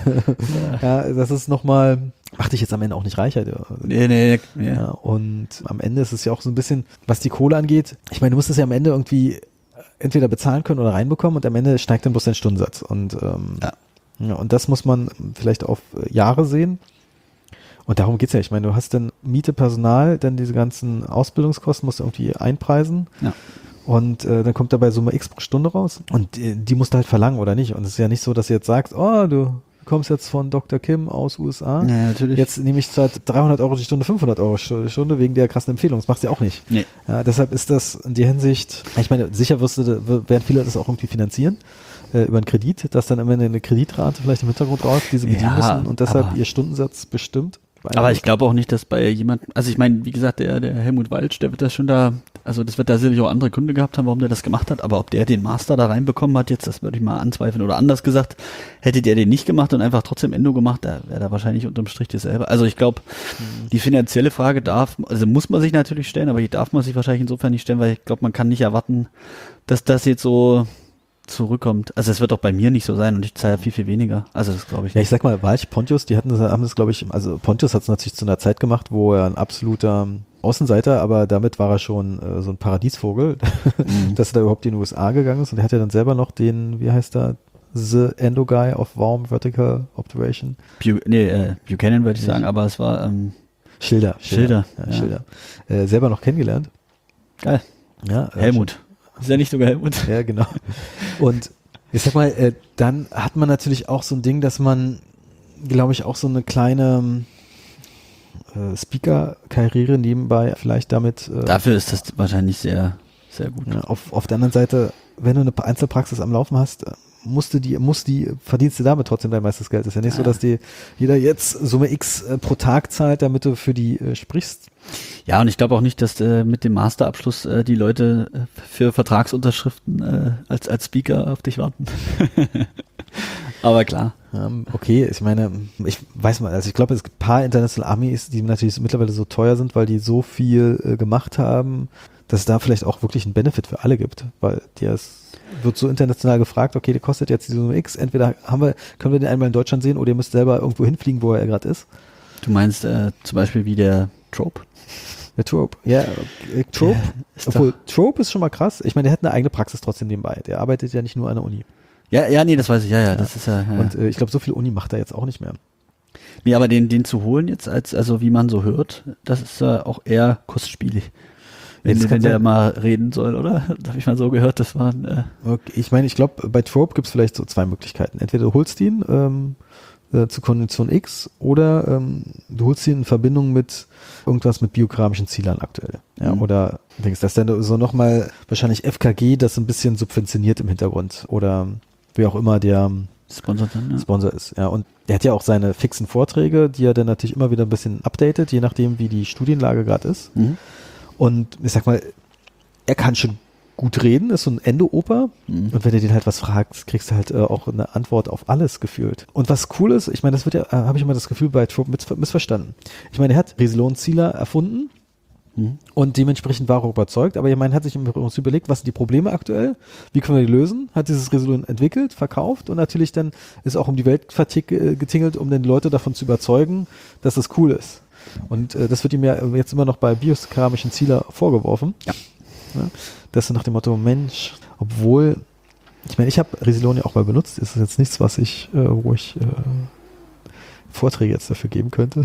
S1: ja das ist nochmal, macht dich jetzt am Ende auch nicht reicher.
S2: Nee, nee, nee.
S1: Ja, und am Ende ist es ja auch so ein bisschen, was die Kohle angeht, ich meine, du musst es ja am Ende irgendwie entweder bezahlen können oder reinbekommen und am Ende steigt dann bloß dein Stundensatz. Und, ähm,
S2: ja.
S1: Ja, und das muss man vielleicht auf Jahre sehen. Und darum geht's ja. Ich meine, du hast dann Miete, Personal, dann diese ganzen Ausbildungskosten musst du irgendwie einpreisen.
S2: Ja.
S1: Und äh, dann kommt dabei Summe X pro Stunde raus. Und äh, die musst du halt verlangen, oder nicht? Und es ist ja nicht so, dass du jetzt sagst, oh, du kommst jetzt von Doktor Kim aus U S A.
S2: Ja, natürlich.
S1: Jetzt nehme ich statt dreihundert Euro die Stunde fünfhundert Euro die Stunde wegen der krassen Empfehlung. Das machst du ja auch nicht.
S2: Nee.
S1: Ja, deshalb ist das in der Hinsicht, ich meine, sicher wirst du, werden viele das auch irgendwie finanzieren. Über einen Kredit, dass dann am Ende eine Kreditrate vielleicht im Hintergrund raus, die sie bedienen
S2: ja,
S1: müssen und deshalb ihr Stundensatz bestimmt.
S2: Aber ich glaube auch nicht, dass bei jemandem, also ich meine, wie gesagt, der, der Helmut Walsch, der wird das schon da, also das wird da sicherlich auch andere Gründe gehabt haben, warum der das gemacht hat, aber ob der den Master da reinbekommen hat jetzt, das würde ich mal anzweifeln, oder anders gesagt, hätte der den nicht gemacht und einfach trotzdem Endo gemacht, da wäre da wahrscheinlich unterm Strich dasselbe. Also ich glaube, mhm. die finanzielle Frage darf, also muss man sich natürlich stellen, aber die darf man sich wahrscheinlich insofern nicht stellen, weil ich glaube, man kann nicht erwarten, dass das jetzt so zurückkommt. Also es wird auch bei mir nicht so sein und ich zahle viel, viel weniger. Also das glaube ich
S1: nicht. Ja,
S2: nicht.
S1: ich sag mal, Walch, Pontius, die hatten das, haben das glaube ich, also Pontius hat es natürlich zu einer Zeit gemacht, wo er ein absoluter Außenseiter, aber damit war er schon äh, so ein Paradiesvogel, mhm. dass er da überhaupt in die U S A gegangen ist und er hat ja dann selber noch den, wie heißt er, The Endo Guy of Warm Vertical Obturation.
S2: Bu- nee, äh, Buchanan würde ich sagen, aber es war ähm,
S1: Schilder.
S2: Schilder.
S1: Schilder. Ja, ja. Schilder. Äh, selber noch kennengelernt.
S2: Geil.
S1: Ja,
S2: Helmut. Ist ja nicht sogar Helmut.
S1: Ja, genau. Und ich sag mal, äh, dann hat man natürlich auch so ein Ding, dass man, glaube ich, auch so eine kleine äh, Speaker-Karriere nebenbei vielleicht damit. Äh,
S2: Dafür ist das wahrscheinlich sehr, sehr gut.
S1: Ja, auf, auf der anderen Seite, wenn du eine Einzelpraxis am Laufen hast, musst du die, musst die, verdienst du damit trotzdem dein meistes Geld. Ist ja nicht ja. so, dass dir jeder jetzt Summe X äh, pro Tag zahlt, damit du für die äh, sprichst.
S2: Ja, und ich glaube auch nicht, dass äh, mit dem Masterabschluss äh, die Leute äh, für Vertragsunterschriften äh, als, als Speaker auf dich warten. Aber klar.
S1: Um, okay, ich meine, ich weiß mal, also ich glaube, es gibt ein paar internationale Amis, die natürlich mittlerweile so teuer sind, weil die so viel äh, gemacht haben, dass es da vielleicht auch wirklich einen Benefit für alle gibt, weil der wird so international gefragt, okay, der kostet jetzt die Summe X, entweder haben wir, können wir den einmal in Deutschland sehen oder ihr müsst selber irgendwo hinfliegen, wo er gerade ist.
S2: Du meinst äh, zum Beispiel wie der Trope?
S1: Der Trope, ja, äh, Trope, ja, obwohl Trope ist schon mal krass. Ich meine, der hat eine eigene Praxis trotzdem nebenbei. Der arbeitet ja nicht nur an der Uni.
S2: Ja, ja, nee, das weiß ich, ja, ja, ja. das ist ja. ja.
S1: Und äh, ich glaube, so viel Uni macht er jetzt auch nicht mehr.
S2: Nee, aber den, den zu holen jetzt, als, also wie man so hört, das ist äh, auch eher kostspielig. Wenn, ja, wenn der mal reden soll, oder? Das habe ich mal so gehört, das waren. Äh
S1: okay, ich meine, ich glaube, bei Trope gibt es vielleicht so zwei Möglichkeiten. Entweder du holst ihn ähm, äh, zu Kondition X oder ähm, du holst ihn in Verbindung mit irgendwas mit biogramischen Zielern aktuell. Ja, mhm. Oder denkst das dann so nochmal wahrscheinlich F K G, das ein bisschen subventioniert im Hintergrund oder wie auch immer der
S2: Sponsor, dann, ja.
S1: Sponsor ist. Ja, und er hat ja auch seine fixen Vorträge, die er dann natürlich immer wieder ein bisschen updatet, je nachdem, wie die Studienlage gerade ist.
S2: Mhm.
S1: Und ich sag mal, er kann schon gut reden, ist so ein Endo-Oper. Mhm. Und wenn du den halt was fragst, kriegst du halt äh, auch eine Antwort auf alles gefühlt. Und was cool ist, ich meine, das wird ja, äh, habe ich immer das Gefühl bei Trope miss- missverstanden. Ich meine, er hat Rieselon-Zieler erfunden Mhm. Und dementsprechend war er überzeugt, aber man hat sich im Prinzip überlegt, was sind die Probleme aktuell, wie können wir die lösen, hat dieses Resolon entwickelt, verkauft und natürlich dann ist auch um die Welt getingelt, um den Leute davon zu überzeugen, dass das cool ist. Und äh, das wird ihm ja jetzt immer noch bei biokeramischen Zieler vorgeworfen.
S2: Ja.
S1: Ja, das ist nach dem Motto, Mensch, obwohl, ich meine, ich habe Resilon ja auch mal benutzt, ist jetzt nichts, was ich, äh, wo ich äh, Vorträge jetzt dafür geben könnte.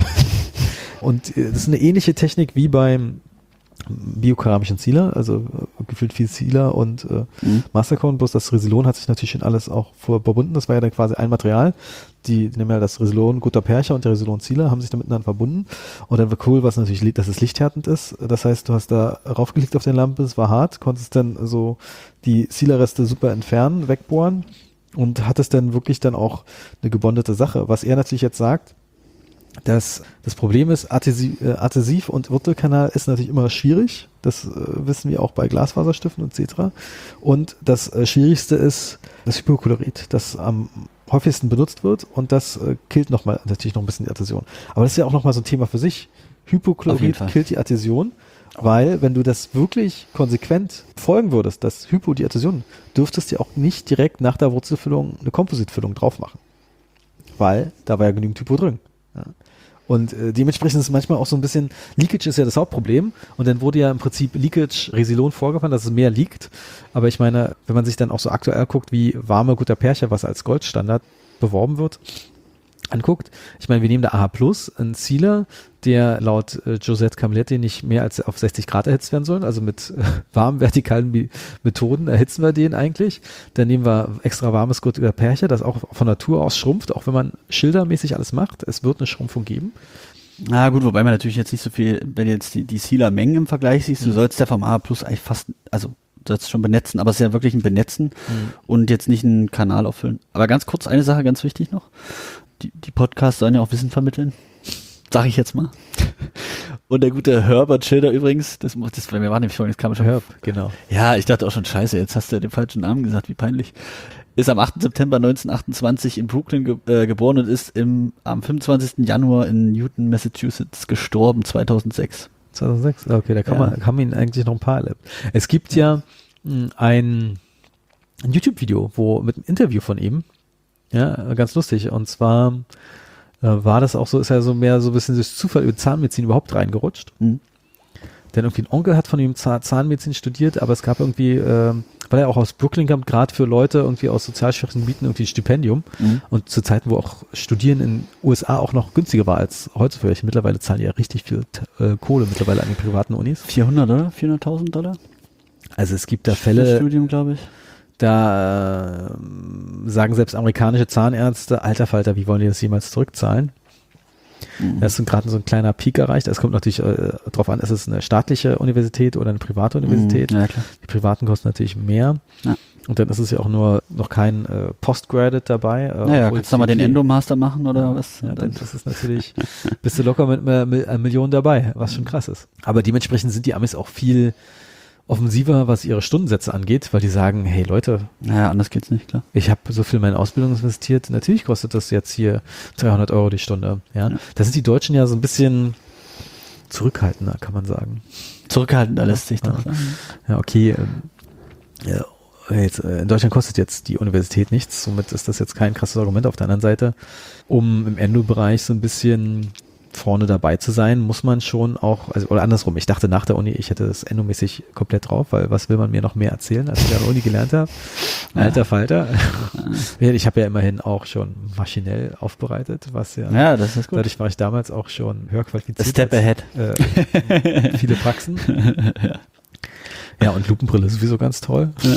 S1: Und das ist eine ähnliche Technik wie beim biokeramischen Sealer, also äh, gefühlt viel Sealer und äh, mhm. Mastercone, bloß das Resilon hat sich natürlich schon alles auch verbunden, das war ja dann quasi ein Material, die nehmen ja das Resilon Gutta-Percha und der Resilon Sealer haben sich da miteinander verbunden und dann war cool, was natürlich, dass es lichthärtend ist, das heißt, du hast da raufgelegt auf den Lampe, es war hart, konntest dann so die Sealer-Reste super entfernen, wegbohren und hattest dann wirklich dann auch eine gebondete Sache, was er natürlich jetzt sagt, Das, das Problem ist, Adhesiv, äh, Adhesiv und Wurzelkanal ist natürlich immer schwierig. Das äh, wissen wir auch bei Glasfaserstiften et cetera. Und das äh, Schwierigste ist das Hypocolorit, das am häufigsten benutzt wird und das äh, killt nochmal natürlich noch ein bisschen die Adhäsion. Aber das ist ja auch nochmal so ein Thema für sich. Hypocolorit killt die Adhäsion, weil wenn du das wirklich konsequent folgen würdest, das Hypo, die Adhäsion, dürftest du auch nicht direkt nach der Wurzelfüllung eine Kompositfüllung drauf machen. Weil da war ja genügend Hypo drin. Ja. Und äh, dementsprechend ist es manchmal auch so ein bisschen, Leakage ist ja das Hauptproblem und dann wurde ja im Prinzip Leakage Resilon vorgefahren, dass es mehr liegt, aber ich meine, wenn man sich dann auch so aktuell guckt, wie warme Gutta-Percha, was als Goldstandard beworben wird, anguckt, ich meine, wir nehmen da A H Plus, einen Sealer, der laut äh, Josette Camilletti nicht mehr als auf sechzig Grad erhitzt werden soll, also mit äh, warmen, vertikalen Bi- Methoden erhitzen wir den eigentlich. Dann nehmen wir extra warmes Gutta-Percha, das auch von Natur aus schrumpft, auch wenn man schildermäßig alles macht, es wird eine Schrumpfung geben.
S2: Na gut, wobei man natürlich jetzt nicht so viel, wenn du jetzt die, die Sealer-Mengen im Vergleich siehst, du sollst ja vom A H Plus eigentlich fast, also du sollst schon benetzen, aber es ist ja wirklich ein Benetzen mhm. und jetzt nicht einen Kanal auffüllen. Aber ganz kurz, eine Sache ganz wichtig noch, die, die Podcasts sollen ja auch Wissen vermitteln. Sag ich jetzt mal. Und der gute Herbert Schilder übrigens, das, das bei mir war nämlich vorhin, das kam schon.
S1: Herb, genau.
S2: Ja, ich dachte auch schon, scheiße, jetzt hast du ja den falschen Namen gesagt, wie peinlich. Ist am achten September neunzehnhundertachtundzwanzig in Brooklyn ge- äh, geboren und ist im, am fünfundzwanzigsten Januar in Newton, Massachusetts gestorben, zweitausendsechs.
S1: zweitausendsechs, okay, da kann ja. man, kann man ihn eigentlich noch ein paar erlebt. Es gibt ja mh, ein, ein YouTube-Video, wo mit einem Interview von ihm, ja, ganz lustig, und zwar äh, war das auch so, ist ja so mehr so ein bisschen durch Zufall über Zahnmedizin überhaupt reingerutscht. Mhm. Denn irgendwie ein Onkel hat von ihm Zahn- Zahnmedizin studiert, aber es gab irgendwie, äh, weil er auch aus Brooklyn kam, gerade für Leute irgendwie aus sozial schwachen Gebieten irgendwie ein Stipendium. Mhm. Und zu Zeiten, wo auch Studieren in den U S A auch noch günstiger war als heutzutage. Mittlerweile zahlen die ja richtig viel äh, Kohle mittlerweile an den privaten Unis.
S2: vierhundert, oder? vierhunderttausend Dollar?
S1: Also es gibt da Fälle.
S2: Studium, glaube ich.
S1: Da äh, sagen selbst amerikanische Zahnärzte, alter Falter, wie wollen die das jemals zurückzahlen? Mhm. Das ist gerade so ein kleiner Peak erreicht. Es kommt natürlich äh, darauf an, ist es eine staatliche Universität oder eine private Universität.
S2: Mhm, ja, klar.
S1: Die privaten kosten natürlich mehr. Ja. Und dann ist es ja auch nur noch kein äh, Postgraduate dabei. Äh,
S2: naja, kannst du mal den Endomaster machen oder ja, was?
S1: Ja, dann ist es natürlich, bist du locker mit einer Million dabei, was schon krass ist. Aber dementsprechend sind die Amis auch viel offensiver, was ihre Stundensätze angeht, weil die sagen, hey Leute,
S2: naja, anders geht's nicht, klar.
S1: Ich habe so viel in meine Ausbildung investiert, natürlich kostet das jetzt hier dreihundert Euro die Stunde. Ja, ja. Da sind die Deutschen ja so ein bisschen zurückhaltender, kann man sagen.
S2: Zurückhaltender ja, lässt sich doch sagen.
S1: Ja, okay. Ähm, ja, jetzt, äh, in Deutschland kostet jetzt die Universität nichts, somit ist das jetzt kein krasses Argument. Auf der anderen Seite, um im Endo-Bereich so ein bisschen vorne dabei zu sein, muss man schon auch, also oder andersrum, ich dachte nach der Uni, ich hätte das endomäßig komplett drauf, weil was will man mir noch mehr erzählen, als ich an der Uni gelernt habe? Alter Falter. Ja. Ich habe ja immerhin auch schon maschinell aufbereitet, was ja,
S2: ja, das ist gut.
S1: Dadurch war ich damals auch schon höher qualifiziert.
S2: A step ahead.
S1: Äh, viele Praxen. Ja. Ja, und Lupenbrille ist sowieso ganz toll. Ja.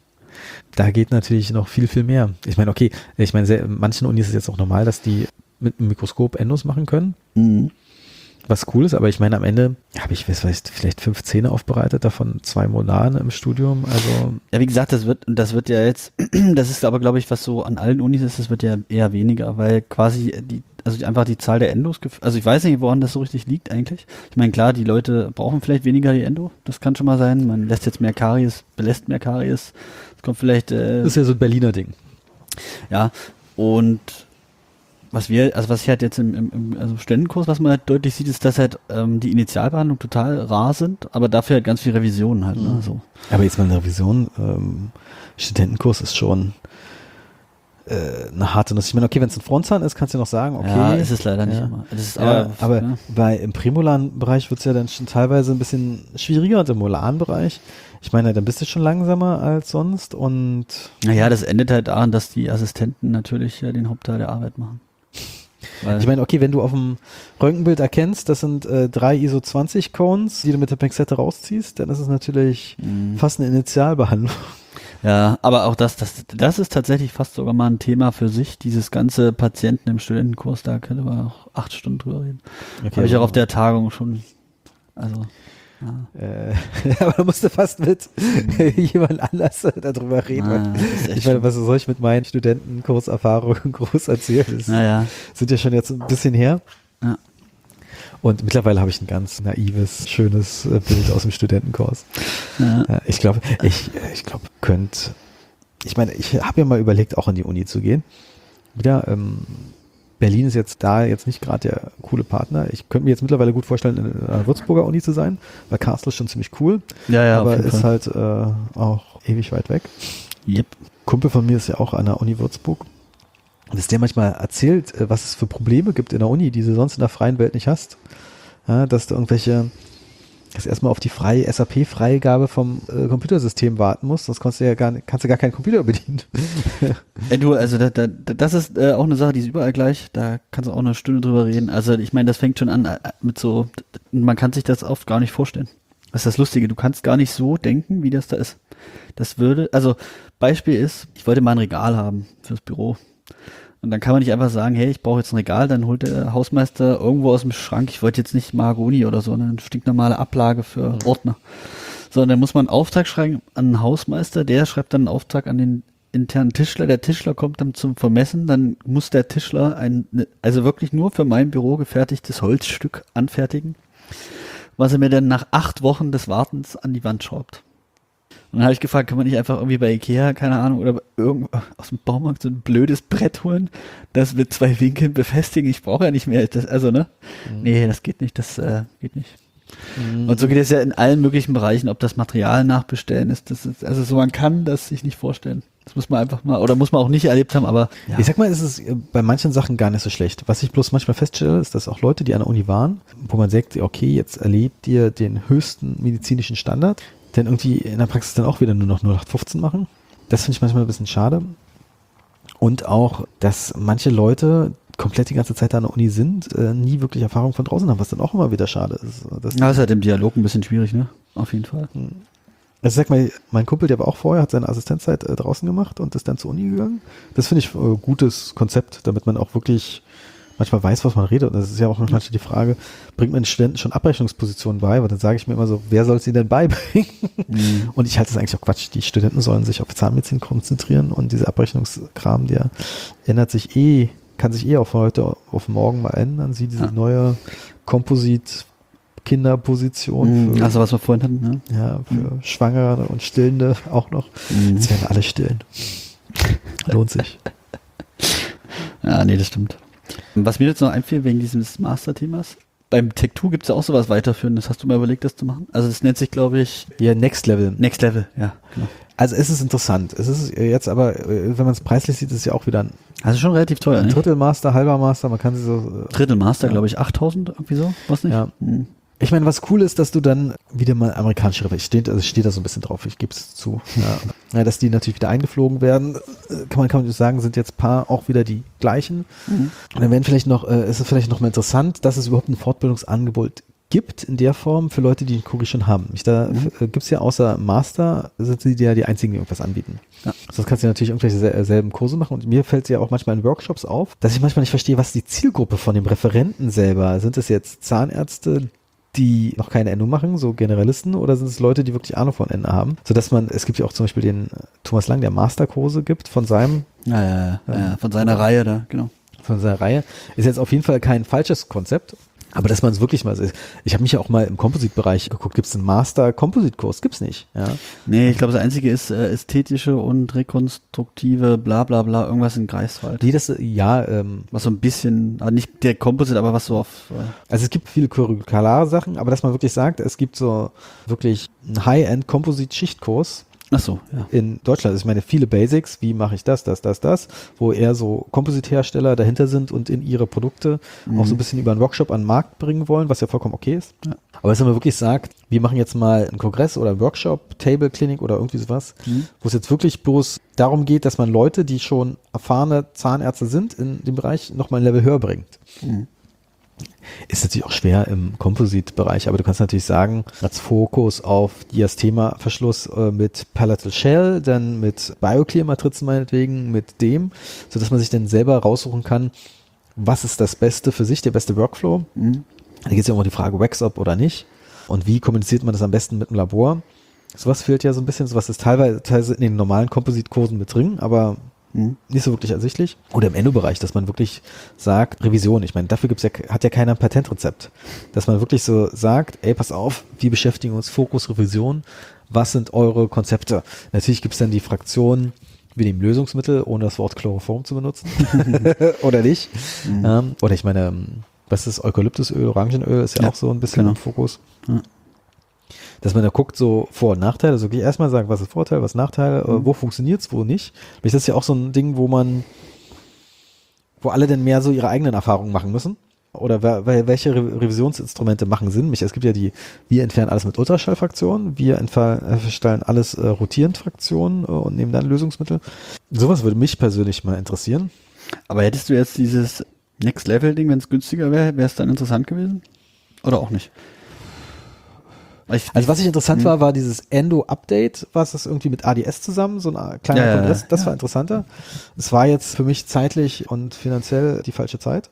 S1: Da geht natürlich noch viel, viel mehr. Ich meine, okay, ich meine, sehr, manchen Unis ist es jetzt auch normal, dass die mit einem Mikroskop Endos machen können, mhm. was cool ist, aber ich meine, am Ende habe ich, was weiß ich, vielleicht fünf Zähne aufbereitet, davon zwei Molaren im Studium, also.
S2: Ja, wie gesagt, das wird, das wird ja jetzt, das ist aber, glaube ich, was so an allen Unis ist, das wird ja eher weniger, weil quasi die, also einfach die Zahl der Endos, also ich weiß nicht, woran das so richtig liegt eigentlich. Ich meine, klar, die Leute brauchen vielleicht weniger die Endo, das kann schon mal sein, man lässt jetzt mehr Karies, belässt mehr Karies, es kommt vielleicht, äh,
S1: das ist ja so ein Berliner Ding.
S2: Ja, und Was wir, also was ich halt jetzt im, im, im also Studentenkurs, was man halt deutlich sieht, ist, dass halt ähm, die Initialbehandlungen total rar sind, aber dafür halt ganz viel Revisionen halt. Ne, so.
S1: Aber jetzt mal eine Revision, ähm, Studentenkurs ist schon äh, eine harte Nuss. Ich meine, okay, wenn es ein Frontzahn ist, kannst du noch sagen, okay.
S2: Ja, ist es leider nicht
S1: ja.
S2: immer. Das ist
S1: ja,
S2: aber,
S1: aber
S2: ja.
S1: bei, im prämolaren Bereich wird es ja dann schon teilweise ein bisschen schwieriger und im molaren Bereich. Ich meine, dann bist du schon langsamer als sonst und
S2: naja, das endet halt daran, dass die Assistenten natürlich ja den Hauptteil der Arbeit machen.
S1: Weil ich meine, okay, wenn du auf dem Röntgenbild erkennst, das sind äh, drei I S O zwanzig Cones, die du mit der Pinzette rausziehst, dann ist es natürlich mhm. fast eine Initialbehandlung.
S2: Ja, aber auch das, das, das ist tatsächlich fast sogar mal ein Thema für sich, dieses ganze Patienten im Studentenkurs, da können wir auch acht Stunden drüber reden. Okay, habe ich auch auf der Tagung schon, also... Ja.
S1: Äh, aber da musst du fast mit mhm. jemand anders darüber reden. Ah, ich meine, was soll ich mit meinen Studentenkurserfahrungen groß erzählen? Das
S2: naja.
S1: sind ja schon jetzt ein bisschen her.
S2: Ja.
S1: Und mittlerweile habe ich ein ganz naives, schönes Bild aus dem Studentenkurs.
S2: Ja.
S1: Ich glaube, ich, ich glaube, könnt, ich meine, ich habe ja mal überlegt, auch an die Uni zu gehen. Wieder, ähm, Berlin ist jetzt da jetzt nicht gerade der coole Partner. Ich könnte mir jetzt mittlerweile gut vorstellen, in einer Würzburger Uni zu sein, weil Kassel ist schon ziemlich cool.
S2: Ja, ja,
S1: aber ist Fall. halt äh, auch ewig weit weg.
S2: Yep.
S1: Kumpel von mir ist ja auch an der Uni Würzburg. Und dass der manchmal erzählt, was es für Probleme gibt in der Uni, die du sonst in der freien Welt nicht hast. Ja, dass du irgendwelche, dass du erstmal auf die freie S A P-Freigabe vom äh, Computersystem warten musst, sonst kannst du ja gar, kannst du gar keinen Computer bedienen.
S2: Ey, du, also da, da, das ist äh, auch eine Sache, die ist überall gleich, da kannst du auch eine Stunde drüber reden. Also ich meine, das fängt schon an äh, mit so, man kann sich das oft gar nicht vorstellen. Das ist das Lustige, du kannst gar nicht so denken, wie das da ist. Das würde, also Beispiel ist, ich wollte mal ein Regal haben fürs Büro. Und dann kann man nicht einfach sagen, hey, ich brauche jetzt ein Regal, dann holt der Hausmeister irgendwo aus dem Schrank, ich wollte jetzt nicht Mahagoni oder so, eine stinknormale Ablage für mhm. Ordner. Sondern dann muss man einen Auftrag schreiben an den Hausmeister, der schreibt dann einen Auftrag an den internen Tischler, der Tischler kommt dann zum Vermessen, dann muss der Tischler ein, also wirklich nur für mein Büro gefertigtes Holzstück anfertigen, was er mir dann nach acht Wochen des Wartens an die Wand schraubt. Und dann habe ich gefragt, kann man nicht einfach irgendwie bei Ikea, keine Ahnung, oder irgendwo aus dem Baumarkt so ein blödes Brett holen, das mit zwei Winkeln befestigen? Ich brauche ja nicht mehr. Das, also, ne? Mhm. Nee, das geht nicht, das äh, geht nicht. Mhm. Und so geht es ja in allen möglichen Bereichen, ob das Material nachbestellen ist. Das ist also so, man kann das sich nicht vorstellen. Das muss man einfach mal, oder muss man auch nicht erlebt haben, aber
S1: ja. Ich sag mal, es ist bei manchen Sachen gar nicht so schlecht. Was ich bloß manchmal feststelle, ist, dass auch Leute, die an der Uni waren, wo man sagt, okay, jetzt erlebt ihr den höchsten medizinischen Standard, dann irgendwie in der Praxis dann auch wieder nur noch null acht fünfzehn machen. Das finde ich manchmal ein bisschen schade. Und auch, dass manche Leute komplett die ganze Zeit an der Uni sind, äh, nie wirklich Erfahrung von draußen haben, was dann auch immer wieder schade ist.
S2: Das ja, ist halt im Dialog ein bisschen schwierig, ne? Auf jeden Fall.
S1: Also sag mal, mein Kumpel, der war auch vorher, hat seine Assistenzzeit äh, draußen gemacht und ist dann zur Uni gegangen. Das finde ich ein äh, gutes Konzept, damit man auch wirklich manchmal weiß, was man redet. Und das ist ja auch manchmal die Frage, bringt man den Studenten schon Abrechnungspositionen bei? Weil dann sage ich mir immer so, wer soll es ihnen denn beibringen? Mhm. Und ich halte das eigentlich auch Quatsch. Die Studenten sollen sich auf Zahnmedizin konzentrieren und dieser Abrechnungskram, der ändert sich eh, kann sich eh auf heute auf morgen mal ändern. Sie diese ja. neue Komposit-Kinderposition.
S2: Mhm. Also was wir vorhin hatten, ne?
S1: Ja, für mhm. Schwangere und Stillende auch noch. Mhm. Jetzt werden alle stillen. Lohnt sich.
S2: Ja, nee, das stimmt. Was mir jetzt noch einfiel wegen dieses Master-Themas, beim Tech zwei gibt es ja auch sowas Weiterführendes. Hast du mal überlegt, das zu machen? Also das nennt sich, glaube ich...
S1: Ja, Next Level.
S2: Next Level, ja, genau.
S1: Also es ist interessant. Es ist jetzt aber, wenn man es preislich sieht, ist es ja auch wieder ein...
S2: Also schon relativ teuer,
S1: ein Drittel Master, halber Master, man kann sie so...
S2: Drittel Master, ja. glaube ich, achttausend, irgendwie so, was nicht?
S1: Ja. Hm. Ich meine, was cool ist, dass du dann wieder mal amerikanische Referenzen, steht, also steht da so ein bisschen drauf, ich gebe es zu, ja. Ja, dass die natürlich wieder eingeflogen werden, kann man, kann man sagen, sind jetzt paar auch wieder die gleichen. Mhm. Und dann werden vielleicht noch, äh, ist es vielleicht noch mal interessant, dass es überhaupt ein Fortbildungsangebot gibt in der Form für Leute, die den Kugel schon haben. Ich, da mhm. äh, gibt es ja außer Master, sind sie ja die einzigen, die irgendwas anbieten. Ja. Sonst kannst du natürlich irgendwelche sel- selben Kurse machen und mir fällt es ja auch manchmal in Workshops auf, dass ich manchmal nicht verstehe, was die Zielgruppe von dem Referenten selber, sind es jetzt Zahnärzte, die noch keine Endung machen, so Generalisten, oder sind es Leute, die wirklich Ahnung von Ende haben? Sodass man, es gibt ja auch zum Beispiel den Thomas Lang, der Masterkurse gibt von seinem...
S2: Ja, ja, ja, ja von seiner ja, Reihe da, genau.
S1: Von seiner Reihe. Ist jetzt auf jeden Fall kein falsches Konzept. Aber dass man es wirklich mal, ich habe mich ja auch mal im Composite-Bereich geguckt, gibt es einen Master-Composite-Kurs? Gibt's nicht. Ja.
S2: Nee, ich glaube, das Einzige ist äh, ästhetische und rekonstruktive, bla bla bla, irgendwas in Greifswald.
S1: Die das, ja. Ähm,
S2: was so ein bisschen, also nicht der Composite, aber was so auf... Äh
S1: also es gibt viele Curricular-Sachen, aber dass man wirklich sagt, es gibt so wirklich einen High-End-Composite-Schichtkurs.
S2: Ach so, ja.
S1: In Deutschland. Ich meine, viele Basics, wie mache ich das, das, das, das, wo eher so Composite-Hersteller dahinter sind und in ihre Produkte mhm. auch so ein bisschen über einen Workshop an den Markt bringen wollen, was ja vollkommen okay ist. Ja. Aber dass man wirklich sagt, wir machen jetzt mal einen Kongress oder einen Workshop, Table Clinic oder irgendwie sowas, mhm. wo es jetzt wirklich bloß darum geht, dass man Leute, die schon erfahrene Zahnärzte sind in dem Bereich, nochmal ein Level höher bringt. Mhm. Ist natürlich auch schwer im Composite-Bereich, aber du kannst natürlich sagen, als Fokus auf Diastema-Verschluss äh, mit Palatal Shell, dann mit Bioclear-Matrizen meinetwegen, mit dem, sodass man sich dann selber raussuchen kann, was ist das Beste für sich, der beste Workflow. Mhm. Da geht es ja immer um die Frage, Wax-Up oder nicht und wie kommuniziert man das am besten mit dem Labor. Sowas fehlt ja so ein bisschen, sowas ist teilweise, teilweise in den normalen Composite-Kursen mit drin, aber nicht so wirklich ersichtlich. Oder im Endo-Bereich, dass man wirklich sagt, Revision. Ich meine, dafür gibt's ja, hat ja keiner ein Patentrezept. Dass man wirklich so sagt, ey, pass auf, wir beschäftigen uns, Fokus, Revision. Was sind eure Konzepte? Natürlich gibt's dann die Fraktion, wir nehmen Lösungsmittel, ohne das Wort Chloroform zu benutzen. Oder nicht. Mhm. Ähm, oder ich meine, was ist Eukalyptusöl, Orangenöl, ist ja, ja auch so ein bisschen genau. im Fokus. Ja. Dass man da guckt, so Vor- und Nachteile, also wirklich erstmal sagen, was ist Vorteil, was ist Nachteil, mhm. wo funktioniert's, wo nicht. Das ist ja auch so ein Ding, wo man, wo alle denn mehr so ihre eigenen Erfahrungen machen müssen. Oder wer, welche Re- Revisionsinstrumente machen Sinn? Es gibt ja die, wir entfernen alles mit Ultraschallfraktionen, wir entstellen alles äh, rotierend Fraktionen äh, und nehmen dann Lösungsmittel. Sowas würde mich persönlich mal interessieren.
S2: Aber hättest du jetzt dieses Next-Level-Ding, wenn es günstiger wäre, wäre es dann interessant gewesen? Oder auch nicht?
S1: Ich, also was ich interessant mh. war, war dieses Endo-Update, was ist irgendwie mit A D S zusammen, so ein kleiner ja, Kongress, das ja. war interessanter. Es war jetzt für mich zeitlich und finanziell die falsche Zeit.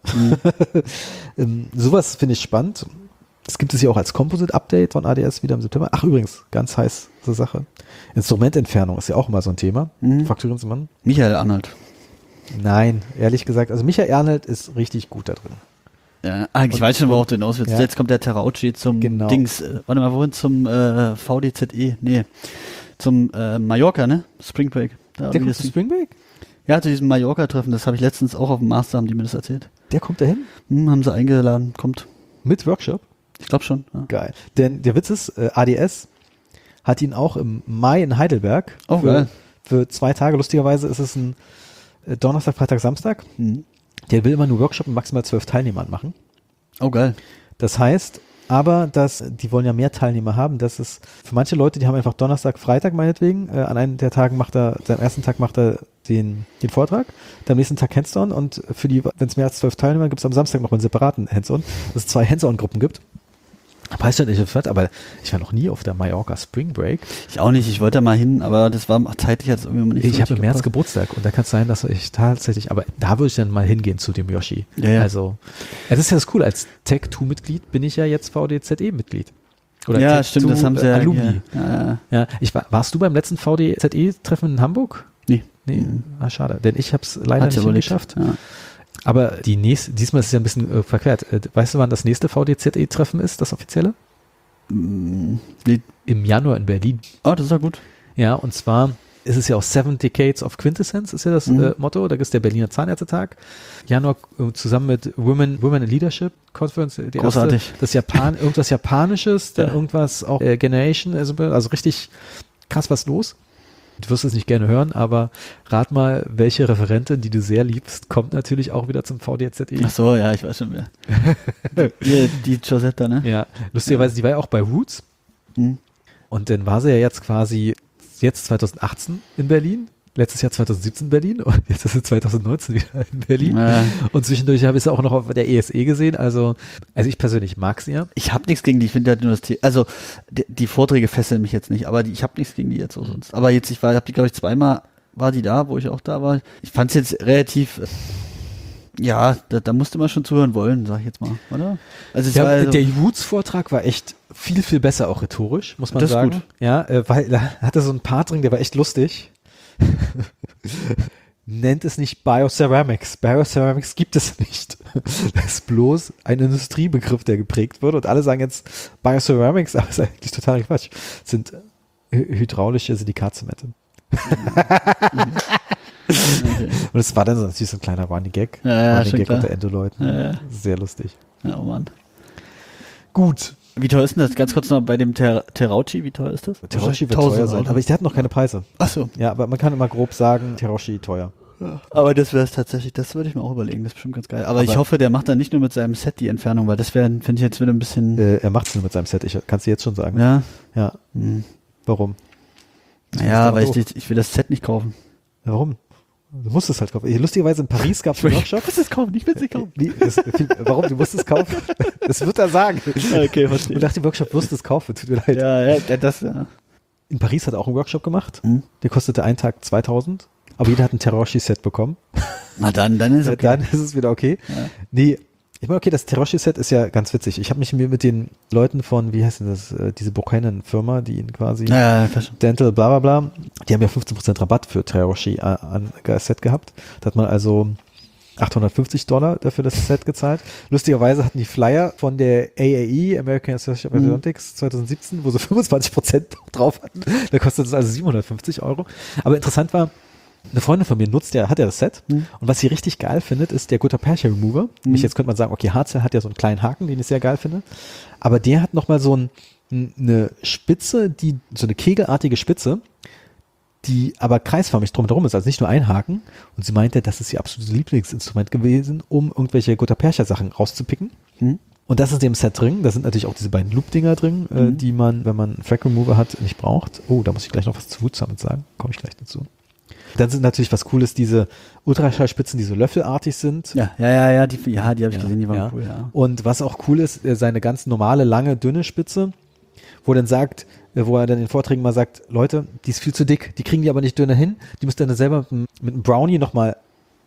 S1: Mhm. Sowas finde ich spannend. Das gibt es ja auch als Composite-Update von A D S wieder im September. Ach übrigens, ganz heiße Sache. Instrumententfernung ist ja auch immer so ein Thema. Mhm. Faktorieren Sie mal.
S2: Michael Arnold.
S1: Nein, ehrlich gesagt, also Michael Arnold ist richtig gut da drin.
S2: Ja, ah, ich und, weiß schon, worauf du hinaus willst. Ja. Jetzt kommt der Terauchi zum genau. Dings, äh, warte mal, wohin? Zum äh, V D Z E, nee, zum äh, Mallorca, ne? Spring Break. Da
S1: der kommt zum Spring Break?
S2: Ja, zu diesem Mallorca-Treffen, das habe ich letztens auch auf dem Master, haben die mir das erzählt.
S1: Der kommt dahin?
S2: Hm, haben sie eingeladen, kommt.
S1: Mit Workshop?
S2: Ich glaube schon. Ja.
S1: Geil. Denn der Witz ist, äh, A D S hat ihn auch im Mai in Heidelberg
S2: oh,
S1: für,
S2: geil.
S1: für zwei Tage, lustigerweise ist es ein äh, Donnerstag, Freitag, Samstag. Mhm. Der will immer nur Workshop mit maximal zwölf Teilnehmern machen.
S2: Oh, geil.
S1: Das heißt, aber dass die wollen ja mehr Teilnehmer haben. Das ist für manche Leute, die haben einfach Donnerstag, Freitag meinetwegen. Äh, an einem der Tagen macht er, am ersten Tag macht er den, den Vortrag, dann am nächsten Tag Hands-on und für die, wenn es mehr als zwölf Teilnehmer gibt es am Samstag noch einen separaten Hands-on, dass es zwei Hands-on-Gruppen gibt. Weiß ich nicht, aber ich war noch nie auf der Mallorca Spring Break.
S2: Ich auch nicht, ich wollte da mal hin, aber das war zeitlich jetzt irgendwie nicht so.
S1: Ich habe im März Geburtstag und da kann es sein, dass ich tatsächlich, aber da würde ich dann mal hingehen zu dem Yoshi.
S2: Ja, ja.
S1: Also, das ist ja das Coole, als Tech zwei Mitglied bin ich ja jetzt V D Z E-Mitglied. Oder
S2: ja,
S1: Tech
S2: stimmt,
S1: zwei,
S2: das haben sie
S1: äh,
S2: ja.
S1: Alumni.
S2: Ja, ja.
S1: ja ich war, warst du beim letzten V D Z E-Treffen in Hamburg?
S2: Nee.
S1: Nee, mhm. ah, schade, denn ich habe es leider
S2: Hat
S1: nicht geschafft.
S2: Ja.
S1: Aber die nächste, diesmal ist es ja ein bisschen äh, verquert. Äh, weißt du, wann das nächste V D Z E-Treffen ist, das offizielle?
S2: Nee.
S1: Im Januar in Berlin.
S2: Oh, das ist ja gut.
S1: Ja, und zwar ist es ja auch Seven Decades of Quintessence, ist ja das mhm. äh, Motto. Da ist der Berliner Zahnärztetag. Januar äh, zusammen mit Women, Women in Leadership Conference. Die
S2: Großartig.
S1: Erste, das Japan, irgendwas Japanisches, dann
S2: ja.
S1: irgendwas auch äh, Generation, also, also richtig krass was los. Du wirst es nicht gerne hören, aber rat mal, welche Referentin, die du sehr liebst, kommt natürlich auch wieder zum V D Z E.
S2: Ach so, ja, ich weiß schon wer. die, die Josetta, ne?
S1: Ja, lustigerweise, die war ja auch bei Roots. Mhm. Und dann war sie ja jetzt quasi, jetzt zwanzig achtzehn in Berlin, letztes Jahr zwanzig siebzehn in Berlin und jetzt ist sie zwanzig neunzehn wieder in Berlin. Ja. Und zwischendurch habe ich sie auch noch auf der E S E gesehen. Also, also ich persönlich mag sie ja.
S2: Ich habe nichts gegen die, ich finde halt nur das Thema, also die, die Vorträge fesseln mich jetzt nicht, aber die, ich habe nichts gegen die jetzt so sonst. Aber jetzt, ich war, habe die glaube ich zweimal, war die da, wo ich auch da war. Ich fand es jetzt relativ, ja, da, da musste man schon zuhören wollen, sag ich jetzt mal, oder? Also es
S1: ja,
S2: war also,
S1: der Roots-Vortrag war echt viel, viel besser, auch rhetorisch, muss man
S2: das
S1: sagen.
S2: Ist gut.
S1: Ja, äh, weil da hatte so ein Part drin, der war echt lustig. nennt es nicht Bioceramics. Bioceramics gibt es nicht. Das ist bloß ein Industriebegriff, der geprägt wird und alle sagen jetzt Bioceramics, aber das ist eigentlich total Quatsch. Das sind hydraulische Silikatzemente. Okay. Und es war dann so natürlich so ein kleiner Running Gag.
S2: Ja, ja,
S1: Running Gag
S2: klar.
S1: unter Endo-Leuten.
S2: Ja, ja.
S1: Sehr lustig.
S2: Ja, oh Mann.
S1: Gut.
S2: Wie teuer ist denn das? Ganz kurz noch bei dem Ter Terauchi, wie teuer ist das?
S1: Terauchi wird teuer sein, aber ich, der hat noch keine Preise.
S2: Ach so.
S1: Ja, aber man kann immer grob sagen, Terauchi teuer.
S2: Ja. Aber das wäre es tatsächlich, das würde ich mir auch überlegen, das ist bestimmt ganz geil. Aber, aber ich hoffe, der macht dann nicht nur mit seinem Set die Entfernung, weil das wäre, finde ich jetzt wieder ein bisschen...
S1: Äh, er macht es nur mit seinem Set, ich kann es dir jetzt schon sagen.
S2: Ja?
S1: Ja.
S2: Hm.
S1: Warum?
S2: Naja, weil ich, ich will das Set nicht kaufen.
S1: Ja, warum? Du musst es halt kaufen. Lustigerweise in Paris gab es einen Workshop.
S2: Du musst es kaufen, ich will es nicht kaufen.
S1: Wie, das, warum? Du musst es kaufen? Das wird er sagen.
S2: Okay, verstehe.
S1: Und nach dem Workshop wirst du es kaufen, tut mir leid.
S2: Ja, ja, das, ja.
S1: In Paris hat er auch einen Workshop gemacht.
S2: Hm?
S1: Der kostete einen Tag zweitausend. Aber jeder hat ein Terauchi-Set bekommen.
S2: Na dann, dann ist es okay.
S1: Dann ist es wieder okay. Ja. Nee, ich meine, okay, das Terauchi-Set ist ja ganz witzig. Ich habe mich mir mit den Leuten von, wie heißt denn das, diese Buchanan-Firma, die ihn quasi
S2: ja, ja,
S1: Dental, bla bla bla, die haben ja fünfzehn Prozent Rabatt für Terauchi an Set gehabt. Da hat man also achthundertfünfzig Dollar dafür das Set gezahlt. Lustigerweise hatten die Flyer von der A A E, American Association of Orthodontics, mhm. zwanzig siebzehn, wo sie fünfundzwanzig Prozent drauf hatten. Da kostet es also siebenhundertfünfzig Euro. Aber interessant war, eine Freundin von mir nutzt ja, hat ja das Set. Mhm. Und was sie richtig geil findet, ist der Gutta-Percha Remover. Mhm. Jetzt könnte man sagen, okay, Haarzel hat ja so einen kleinen Haken, den ich sehr geil finde. Aber der hat nochmal so ein, eine Spitze, die, so eine kegelartige Spitze, die aber kreisförmig drumherum ist, also nicht nur ein Haken. Und sie meinte, das ist ihr absolutes Lieblingsinstrument gewesen, um irgendwelche Gutta-Percha-Sachen rauszupicken. Mhm. Und das ist in dem Set drin. Da sind natürlich auch diese beiden Loop-Dinger drin, mhm. äh, die man, wenn man einen Frack-Remover hat, nicht braucht. Oh, da muss ich gleich noch was zu Woods damit sagen. Komme ich gleich dazu. Dann sind natürlich was Cooles, diese Ultraschallspitzen, die so löffelartig sind.
S2: Ja, ja, ja, ja, die, ja, die habe ich
S1: ja,
S2: gesehen, die waren
S1: ja.
S2: cool, ja.
S1: Und was auch cool ist, seine ganz normale, lange, dünne Spitze, wo er dann sagt, wo er dann in Vorträgen mal sagt, Leute, die ist viel zu dick, die kriegen die aber nicht dünner hin, die müsst ihr dann selber mit, mit einem Brownie nochmal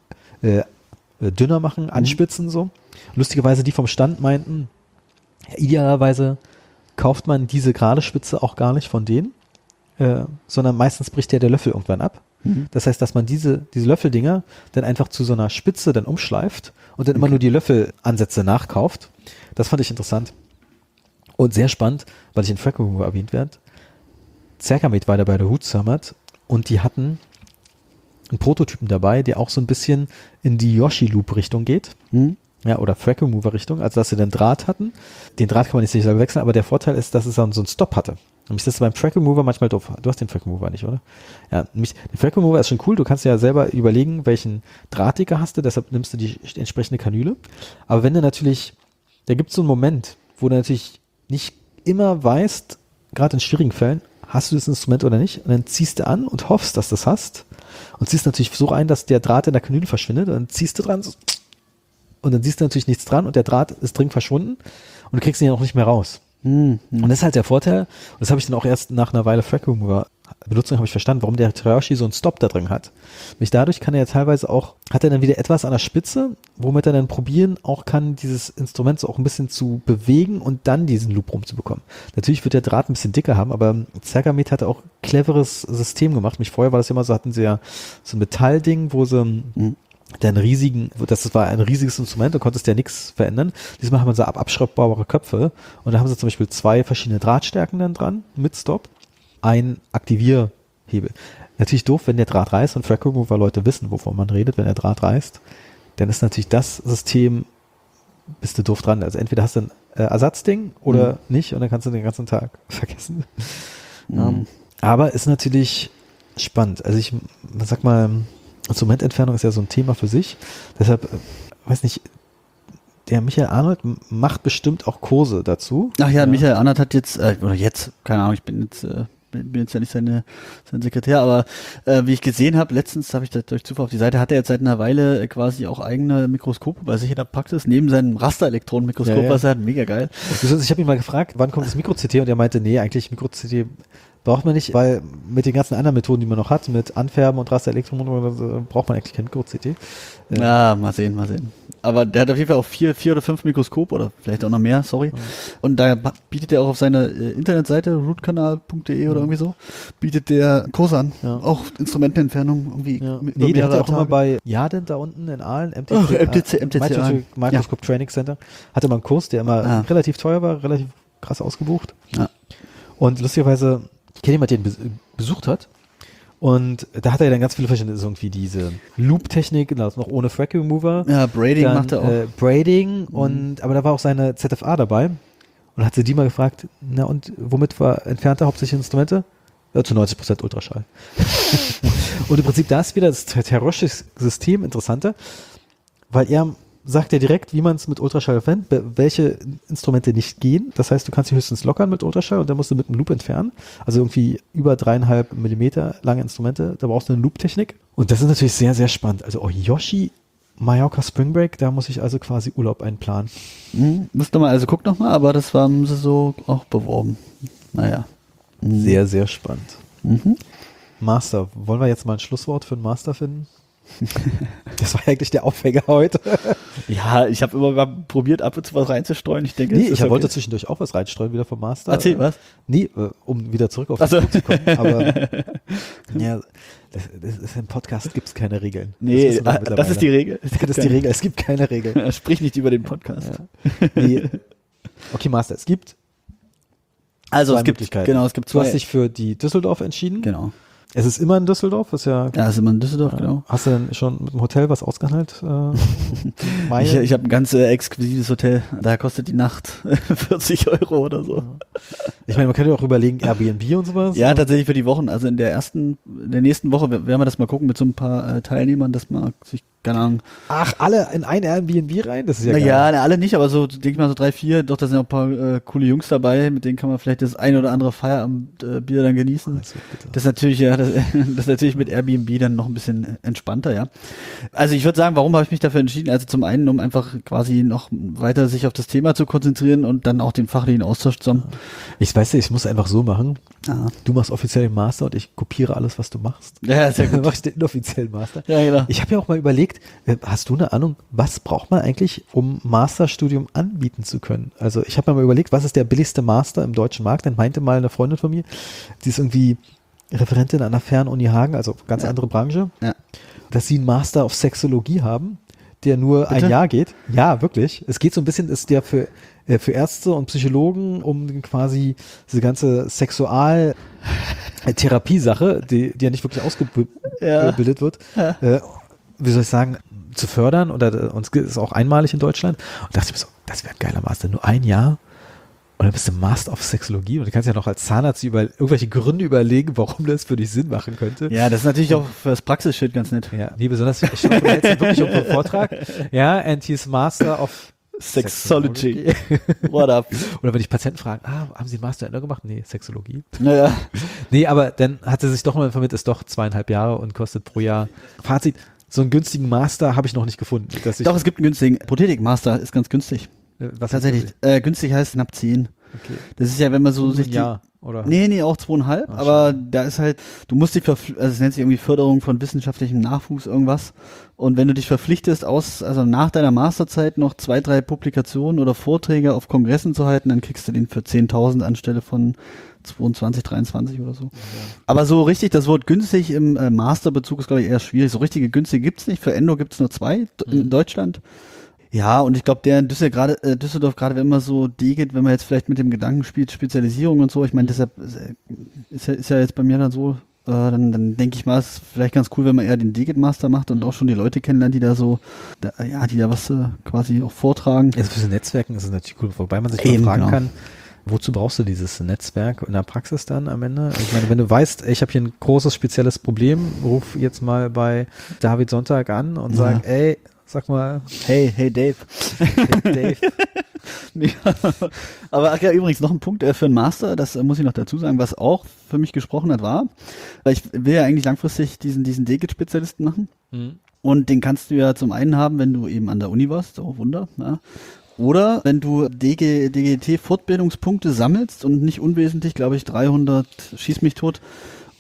S1: äh, dünner machen, mhm. anspitzen so. Lustigerweise, die vom Stand meinten, ja, idealerweise kauft man diese gerade Spitze auch gar nicht von denen, äh, sondern meistens bricht ja der Löffel irgendwann ab. Das heißt, dass man diese, diese Löffeldinger dann einfach zu so einer Spitze dann umschleift und dann okay. immer nur die Löffelansätze nachkauft. Das fand ich interessant. Und sehr spannend, weil ich in Frack Remover erwähnt werde. Cercamed war da bei der Hood Summit und die hatten einen Prototypen dabei, der auch so ein bisschen in die Yoshi-Loop-Richtung geht. Mhm. Ja, oder Frack Remover Richtung, also dass sie den Draht hatten. Den Draht kann man nicht sicher wechseln, aber der Vorteil ist, dass es dann so einen Stop hatte. Nämlich das ist beim Frack Remover manchmal doof. Du hast den Frack Remover nicht, oder? Ja, nämlich der Frack Remover ist schon cool. Du kannst ja selber überlegen, welchen Drahtdicker hast du, deshalb nimmst du die entsprechende Kanüle. Aber wenn du natürlich, da gibt es so einen Moment, wo du natürlich nicht immer weißt, gerade in schwierigen Fällen, hast du das Instrument oder nicht? Und dann ziehst du an und hoffst, dass du das hast. Und ziehst natürlich so ein, dass der Draht in der Kanüle verschwindet. Und dann ziehst du dran so, und dann siehst du natürlich nichts dran und der Draht ist drin verschwunden und du kriegst ihn ja auch nicht mehr raus. Mhm. Und das ist halt der Vorteil, und das habe ich dann auch erst nach einer Weile Frack Remover Benutzung habe ich verstanden, warum der Terauchi so einen Stop da drin hat. Nämlich dadurch kann er ja teilweise auch, hat er dann wieder etwas an der Spitze, womit er dann probieren auch kann, dieses Instrument so auch ein bisschen zu bewegen und dann diesen Loop rumzubekommen. Natürlich wird der Draht ein bisschen dicker haben, aber Cercamed hatte auch ein cleveres System gemacht. Mich vorher war das immer so, hatten sie ja so ein Metallding, wo sie mhm. dann riesigen, das war ein riesiges Instrument, da konntest du ja nichts verändern. Diesmal haben wir so ab abschraubbare Köpfe und da haben sie zum Beispiel zwei verschiedene Drahtstärken dann dran mit Stop. Ein Aktivierhebel. Natürlich doof, wenn der Draht reißt und Frack Remover Leute wissen, wovon man redet, wenn der Draht reißt, dann ist natürlich das System, bist du doof dran. Also entweder hast du ein äh, Ersatzding oder mhm. nicht und dann kannst du den ganzen Tag vergessen. Mhm. Um, aber ist natürlich spannend. Also ich sag mal, Instrumententfernung ist ja so ein Thema für sich. Deshalb, äh, weiß nicht, der Michael Arnold macht bestimmt auch Kurse dazu.
S2: Ach ja, ja. Michael Arnold hat jetzt, äh, oder jetzt, keine Ahnung, ich bin jetzt, äh, bin jetzt ja nicht seine, sein Sekretär, aber äh, wie ich gesehen habe, letztens habe ich das durch Zufall auf die Seite, hat er jetzt seit einer Weile quasi auch eigene Mikroskope bei sich in der Praxis, neben seinem Rasterelektronenmikroskop, ja, ja. was er hat, mega geil.
S1: Ich habe ihn mal gefragt, wann kommt das Mikro-C T und er meinte, nee, eigentlich Mikro-C T braucht man nicht, weil mit den ganzen anderen Methoden, die man noch hat, mit Anfärben und Rasterelektronen, braucht man eigentlich kein Mikro-C T.
S2: Ja, mal sehen, mal sehen. Aber der hat auf jeden Fall auch vier, vier oder fünf Mikroskop oder vielleicht auch noch mehr, sorry. Mhm. Und da bietet er auch auf seiner äh, Internetseite, rootkanal punkt de oder irgendwie so, bietet der Kurse an. Ja. Auch Instrumentenentfernung irgendwie.
S1: Ja. Nee, der hat ja auch immer bei Jadent da unten in Aalen, M T C,
S2: oh, M T C, M T C
S1: äh, Microscope ja. Training Center, hatte mal einen Kurs, der immer ah. relativ teuer war, relativ krass ausgebucht. Ja. Und lustigerweise, ich kenne jemanden, der den besucht hat. Und da hat er dann ganz viele verschiedene, irgendwie diese Loop-Technik, noch ohne Frac Remover.
S2: Ja, Braiding dann, macht er auch.
S1: Äh, Braiding, mhm. und, aber da war auch seine Z F A dabei. Und hat sie die mal gefragt, na und womit war entfernte hauptsächlich Instrumente? Ja, zu neunzig Prozent Ultraschall. Und im Prinzip da ist wieder das Terrosche-System interessanter, weil er sagt er direkt, wie man es mit Ultraschall verwendet, welche Instrumente nicht gehen. Das heißt, du kannst sie höchstens lockern mit Ultraschall und dann musst du mit einem Loop entfernen. Also irgendwie über dreieinhalb Millimeter lange Instrumente, da brauchst du eine Loop-Technik. Und das ist natürlich sehr, sehr spannend. Also Oyoshi Mallorca Spring Break, da muss ich also quasi Urlaub einplanen.
S2: Mhm, müsste mal, also guck nochmal, aber das haben sie so auch beworben. Naja.
S1: Mhm. Sehr, sehr spannend. Mhm. Master, wollen wir jetzt mal ein Schlusswort für einen Master finden? Das war eigentlich der Aufhänger heute.
S2: Ja, ich habe immer mal probiert, ab und zu was reinzustreuen. Ich denke,
S1: nee, ich okay. wollte zwischendurch auch was reinstreuen, wieder vom Master.
S2: Erzähl was?
S1: Nee, um wieder zurück auf das
S2: also.
S1: zu kommen. Aber ja, das, das ist, im Podcast gibt es keine Regeln.
S2: Nee, das, das ist die Regel.
S1: Das ist die Regel, es gibt keine Regeln.
S2: Sprich nicht über den Podcast.
S1: Ja. Nee. Okay, Master, es gibt
S2: also
S1: zwei
S2: es gibt,
S1: Möglichkeiten.
S2: Genau, es gibt zwei.
S1: Du hast dich für die Düsseldorf entschieden.
S2: Genau.
S1: Es ist immer in Düsseldorf, ist ja.
S2: Ja, es ist immer in Düsseldorf,
S1: ja.
S2: genau.
S1: Hast du denn schon mit dem Hotel was ausgehandelt? Äh,
S2: ich ich habe ein ganz äh, exquisites Hotel. Da kostet die Nacht vierzig Euro oder so.
S1: Ich meine, man könnte auch überlegen, Airbnb und sowas.
S2: Ja, tatsächlich für die Wochen. Also in der ersten, in der nächsten Woche werden wir das mal gucken mit so ein paar äh, Teilnehmern, dass man sich, keine Ahnung.
S1: Ach, alle in ein Airbnb rein? Das ist ja
S2: Na
S1: geil.
S2: Ja, na, alle nicht, aber so, denke ich mal, so drei, vier. Doch, da sind auch ein paar äh, coole Jungs dabei, mit denen kann man vielleicht das ein oder andere Feierabendbier äh, dann genießen. Das, das ist natürlich, ja, das, das ist natürlich mit Airbnb dann noch ein bisschen entspannter, ja. Also ich würde sagen, warum habe ich mich dafür entschieden? Also zum einen, um einfach quasi noch weiter sich auf das Thema zu konzentrieren und dann auch den fachlichen Austausch zu haben.
S1: Ich weiß nicht, ich muss einfach so machen.
S2: Ah.
S1: Du machst offiziell den Master und ich kopiere alles, was du machst.
S2: Ja, sehr gut.
S1: Dann mach ich den inoffiziellen Master.
S2: Ja, genau.
S1: Ich habe ja auch mal überlegt, hast du eine Ahnung, was braucht man eigentlich, um Masterstudium anbieten zu können? Also ich habe mir mal überlegt, was ist der billigste Master im deutschen Markt? Dann meinte mal eine Freundin von mir, die ist irgendwie Referentin an der Fernuni Hagen, also ganz
S2: ja.
S1: andere Branche,
S2: ja.
S1: dass sie einen Master auf Sexologie haben, der nur
S2: Bitte?
S1: ein Jahr geht. Ja, wirklich. Es geht so ein bisschen, ist der für, äh, für Ärzte und Psychologen, um quasi diese ganze Sexual-Therapie-Sache, die, die ja nicht wirklich ausgebildet
S2: ja.
S1: wird,
S2: ja.
S1: äh, wie soll ich sagen, zu fördern. Oder uns ist auch einmalig in Deutschland. Und dachte ich mir so, das wäre ein geiler Master. Nur ein Jahr. Und dann bist du Master of Sexologie und du kannst ja noch als Zahnarzt über irgendwelche Gründe überlegen, warum das für dich Sinn machen könnte.
S2: Ja, das ist natürlich auch fürs Praxisschild ganz nett.
S1: Ja, wie besonders, ich glaube, du hältst wirklich um einen Vortrag. Ja, and he's Master of
S2: Sexology. What up?
S1: Oder wenn ich Patienten fragen, ah, haben Sie einen Master in gemacht? Nee, Sexologie.
S2: Naja.
S1: Nee, aber dann hat er sich doch mal informiert, ist doch zweieinhalb Jahre und kostet pro Jahr. Fazit, so einen günstigen Master habe ich noch nicht gefunden. Dass ich
S2: doch, es gibt einen günstigen. Prothetik-Master ist ganz günstig.
S1: Was
S2: tatsächlich? Äh, günstig heißt knapp zehn.
S1: Okay.
S2: Das ist ja, wenn man so
S1: ein
S2: sich die,
S1: Jahr, oder?
S2: Nee, nee, auch zweieinhalb,
S1: Ach,
S2: aber
S1: schade.
S2: da ist halt, du musst dich verpflichten, also es nennt sich irgendwie Förderung von wissenschaftlichem Nachwuchs, irgendwas. Und wenn du dich verpflichtest, aus, also nach deiner Masterzeit noch zwei, drei Publikationen oder Vorträge auf Kongressen zu halten, dann kriegst du den für zehntausend anstelle von zweiundzwanzig, dreiundzwanzig oder so. Ja. Aber so richtig, das Wort günstig im äh, Masterbezug ist, glaube ich, eher schwierig. So richtige günstige gibt's nicht. Für Endo gibt's nur zwei mhm. in Deutschland. Ja, und ich glaube, der in Düsseldorf gerade, äh, Düsseldorf gerade, wenn man so die geht, wenn man jetzt vielleicht mit dem Gedanken spielt, Spezialisierung und so, ich meine, deshalb ist ja, ist ja jetzt bei mir dann so, äh, dann, dann denke ich mal, es ist vielleicht ganz cool, wenn man eher den D-Git-Master macht und auch schon die Leute kennenlernt, die da so, da, ja, die da was äh, quasi auch vortragen.
S1: Also für so Netzwerken ist es natürlich cool, wobei man sich
S2: Eben,
S1: mal fragen
S2: genau.
S1: kann, wozu brauchst du dieses Netzwerk in der Praxis dann am Ende? Ich meine, wenn du weißt, ich habe hier ein großes, spezielles Problem, ruf jetzt mal bei David Sonntag an und sag,
S2: Ja.
S1: ey, sag mal,
S2: hey, hey Dave.
S1: Hey Dave.
S2: Ja, aber ach ja, übrigens noch ein Punkt äh, für einen Master, das äh, muss ich noch dazu sagen, was auch für mich gesprochen hat, war, weil ich will ja eigentlich langfristig diesen, diesen D G I T-Spezialisten machen.
S1: Mhm.
S2: Und den kannst du ja zum einen haben, wenn du eben an der Uni warst, oh Wunder, ja. Oder wenn du D G, D G T-Fortbildungspunkte sammelst und nicht unwesentlich, glaube ich, dreihundert, schieß mich tot,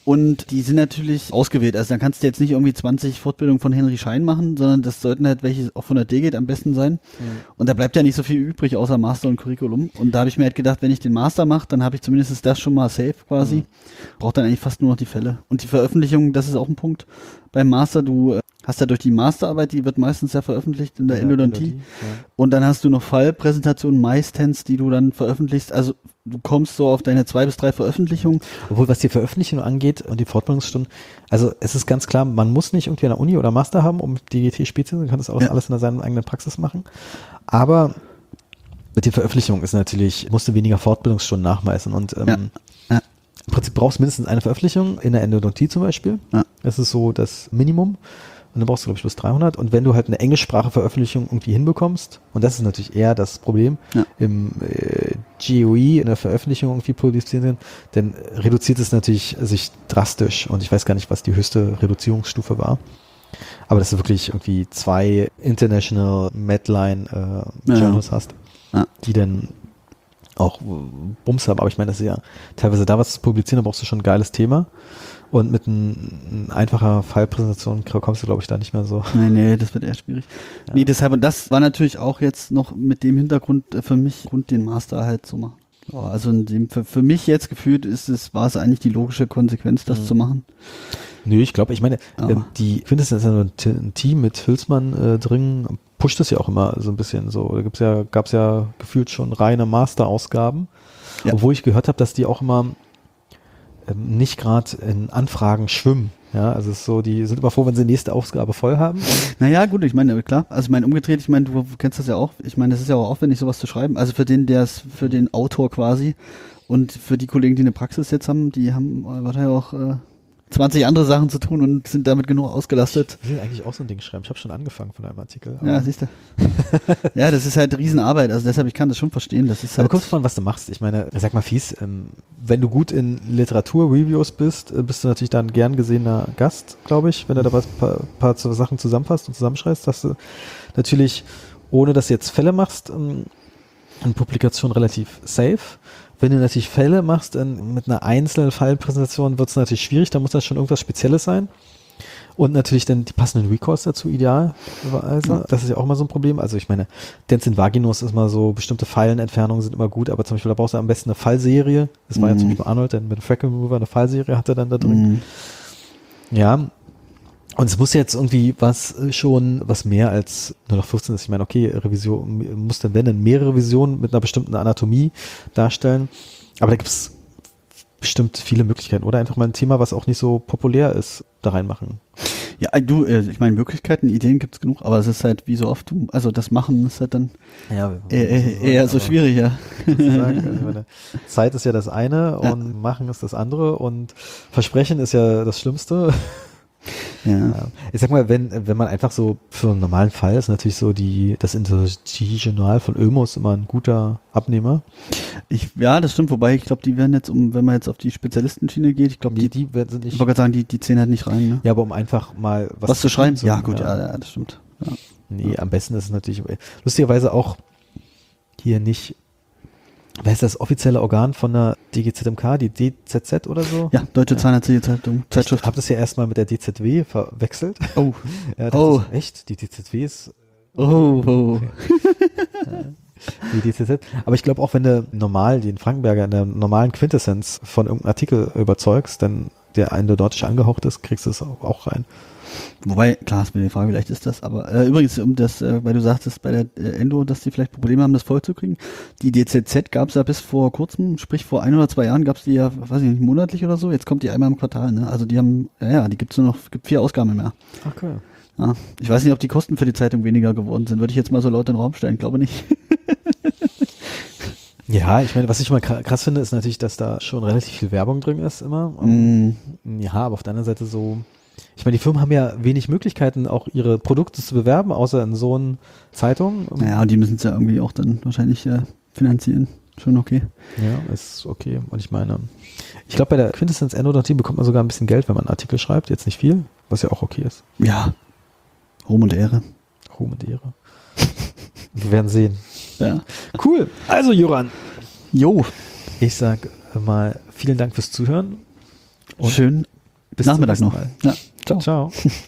S2: Und die sind natürlich ausgewählt. Also dann kannst du jetzt nicht irgendwie zwanzig Fortbildungen von Henry Schein machen, sondern das sollten halt welche auch von der D G E T am besten sein. Mhm. Und da bleibt ja nicht so viel übrig, außer Master und Curriculum. Und da habe ich mir halt gedacht, wenn ich den Master mache, dann habe ich zumindest das schon mal safe quasi. Mhm. Braucht dann eigentlich fast nur noch die Fälle. Und die Veröffentlichung, das ist auch ein Punkt. Beim Master, du hast ja durch die Masterarbeit, die wird meistens ja veröffentlicht in der ja, Endodontie. Ja. Und dann hast du noch Fallpräsentationen meistens, die du dann veröffentlichst. Also du kommst so auf deine zwei bis drei Veröffentlichungen.
S1: Obwohl, was die Veröffentlichung angeht und die Fortbildungsstunden, also es ist ganz klar, man muss nicht irgendwie eine Uni oder Master haben, um D G T-Spezi zu sein, man kann das auch ja. alles in seiner eigenen Praxis machen. Aber mit den Veröffentlichungen ist natürlich, musst du weniger Fortbildungsstunden nachweisen und ähm, ja. Ja. im Prinzip brauchst du mindestens eine Veröffentlichung in der Endodontie zum Beispiel. Ja. Das ist so das Minimum. Und dann brauchst du, glaube ich, bloß dreihundert. Und wenn du halt eine Englischsprache-Veröffentlichung irgendwie hinbekommst, und das ist natürlich eher das Problem, ja. im äh, G O E in der Veröffentlichung irgendwie publizieren, dann reduziert es natürlich sich drastisch. Und ich weiß gar nicht, was die höchste Reduzierungsstufe war. Aber dass du wirklich irgendwie zwei International Medline äh, Journals ja. hast, ja. die dann auch Bums haben. Aber ich meine, das ist ja teilweise da was zu publizieren, da brauchst du schon ein geiles Thema. Und mit ein, ein einfacher Fallpräsentation kommst du, glaube ich, da nicht mehr so.
S2: Nee, nee, das wird eher schwierig. Ja. Nee, deshalb, und das war natürlich auch jetzt noch mit dem Hintergrund für mich, Grund, den Master halt zu machen. Also in dem, für, für mich jetzt gefühlt ist es, war es eigentlich die logische Konsequenz, das mhm. zu machen.
S1: Nö, ich glaube, ich meine, ja. ähm, die, ich finde, es ist ja ein, ein Team mit Hülsmann äh, drin, pusht das ja auch immer so ein bisschen so. Da gibt's ja, gab's ja gefühlt schon reine Master-Ausgaben. Ja. Obwohl ich gehört habe, dass die auch immer ähm, nicht gerade in Anfragen schwimmen. Ja, also es ist so, die sind immer froh, wenn sie die nächste Ausgabe voll haben.
S2: Naja, gut, ich meine, klar, also ich meine, umgedreht, ich meine, du kennst das ja auch, ich meine, das ist ja auch aufwendig, sowas zu schreiben, also für den, der es, für den Autor quasi und für die Kollegen, die eine Praxis jetzt haben, die haben wahrscheinlich auch äh, zwanzig andere Sachen zu tun und sind damit genug ausgelastet.
S1: Ich will eigentlich auch so ein Ding schreiben. Ich habe schon angefangen von einem Artikel.
S2: Ja, siehst du. Ja, das ist halt Riesenarbeit. Also deshalb, ich kann das schon verstehen. Das ist halt
S1: aber guck mal, was du machst. Ich meine, sag mal fies, ähm, wenn du gut in Literatur-Reviews bist, äh, bist du natürlich dann gern gesehener Gast, glaube ich, wenn du da was paar, paar Sachen zusammenfasst und zusammenschreibst, dass du natürlich, ohne dass du jetzt Fälle machst, ähm, eine Publikation relativ safe. Wenn du natürlich Fälle machst in, mit einer einzelnen Fallpräsentation, wird es natürlich schwierig, da muss das schon irgendwas Spezielles sein. Und natürlich dann die passenden Recalls dazu idealerweise. Ja. Das ist ja auch immer so ein Problem. Also ich meine, Dents in Vaginus ist mal so, bestimmte Pfeilenentfernungen sind immer gut, aber zum Beispiel da brauchst du am besten eine Fallserie. Das war mhm. ja zum Beispiel Arnold, der mit dem Freckle Remover eine Fallserie hatte dann da drin. Mhm. Ja. Und es muss jetzt irgendwie was schon, was mehr als nur noch fünfzehn ist. Ich meine, okay, Revision muss dann, wenn dann mehrere Revisionen mit einer bestimmten Anatomie darstellen. Aber da gibt es bestimmt viele Möglichkeiten. Oder einfach mal ein Thema, was auch nicht so populär ist, da reinmachen.
S2: Ja, du, ich meine, Möglichkeiten, Ideen gibt es genug, aber es ist halt wie so oft, also das Machen ist halt dann ja, eher, eher, eher so schwierig, ja.
S1: Also meine, Zeit ist ja das eine ja. und Machen ist das andere und Versprechen ist ja das Schlimmste. Ja. Ich sag mal, wenn, wenn man einfach so für einen normalen Fall ist natürlich so die, das Interjournal von Oemus immer ein guter Abnehmer.
S2: Ich, ja, das stimmt, wobei ich glaube, die werden jetzt, um, wenn man jetzt auf die Spezialistenschiene geht, ich glaube, die, die sind nicht. Ich wollte gerade sagen, die, die zählen halt nicht rein, ne?
S1: Ja, aber um einfach mal was,
S2: was zu schreiben. So, ja, gut, ja, ja, das stimmt. Ja.
S1: Nee, ja. Am besten ist es natürlich, lustigerweise auch hier nicht. Wer ist das offizielle Organ von der D G Z M K, die D Z Z oder so?
S2: Ja, Deutsche ja. Zahnärztliche Zeitschrift.
S1: Ich habe das ja erstmal mit der D Z W verwechselt.
S2: Oh.
S1: Ja, das
S2: oh.
S1: ist echt, die D Z W ist...
S2: Oh, oh.
S1: Ja, die D Z Z. Aber ich glaube auch, wenn du normal den Frankenberger in der normalen Quintessenz von irgendeinem Artikel überzeugst, dann der endodontisch angehaucht ist, kriegst du es auch, auch rein.
S2: Wobei, klar, ist mir die Frage, vielleicht ist das, aber äh, übrigens, um das, äh, weil du sagtest bei der äh, Endo, dass die vielleicht Probleme haben, das vollzukriegen. Die D Z Z gab es ja bis vor kurzem, sprich vor ein oder zwei Jahren gab es die ja, weiß ich nicht, monatlich oder so. Jetzt kommt die einmal im Quartal, ne? Also die haben, ja, ja, die gibt's nur noch, gibt vier Ausgaben mehr.
S1: Okay.
S2: Ja, ich weiß nicht, ob die Kosten für die Zeitung weniger geworden sind. Würde ich jetzt mal so laut in den Raum stellen, glaube nicht.
S1: Ja, ich meine, was ich mal krass finde, ist natürlich, dass da schon relativ viel Werbung drin ist immer. Mm. Ja, aber auf der anderen Seite so, ich meine, die Firmen haben ja wenig Möglichkeiten, auch ihre Produkte zu bewerben, außer in so einer Zeitung.
S2: Ja, und die müssen es ja irgendwie auch dann wahrscheinlich äh, finanzieren. Schon okay.
S1: Ja, ist okay. Und ich meine, ich glaube, bei der Quintessenz Endodontie bekommt man sogar ein bisschen Geld, wenn man einen Artikel schreibt. Jetzt nicht viel, was ja auch okay ist.
S2: Ja. Ruhm und Ehre.
S1: Ruhm und Ehre. Wir werden sehen.
S2: Ja.
S1: Cool. Also, Joran.
S2: Jo.
S1: Ich sag mal vielen Dank fürs Zuhören.
S2: Und schön. Bis Nachmittag noch. Mal.
S1: Ja. Ciao. Ciao.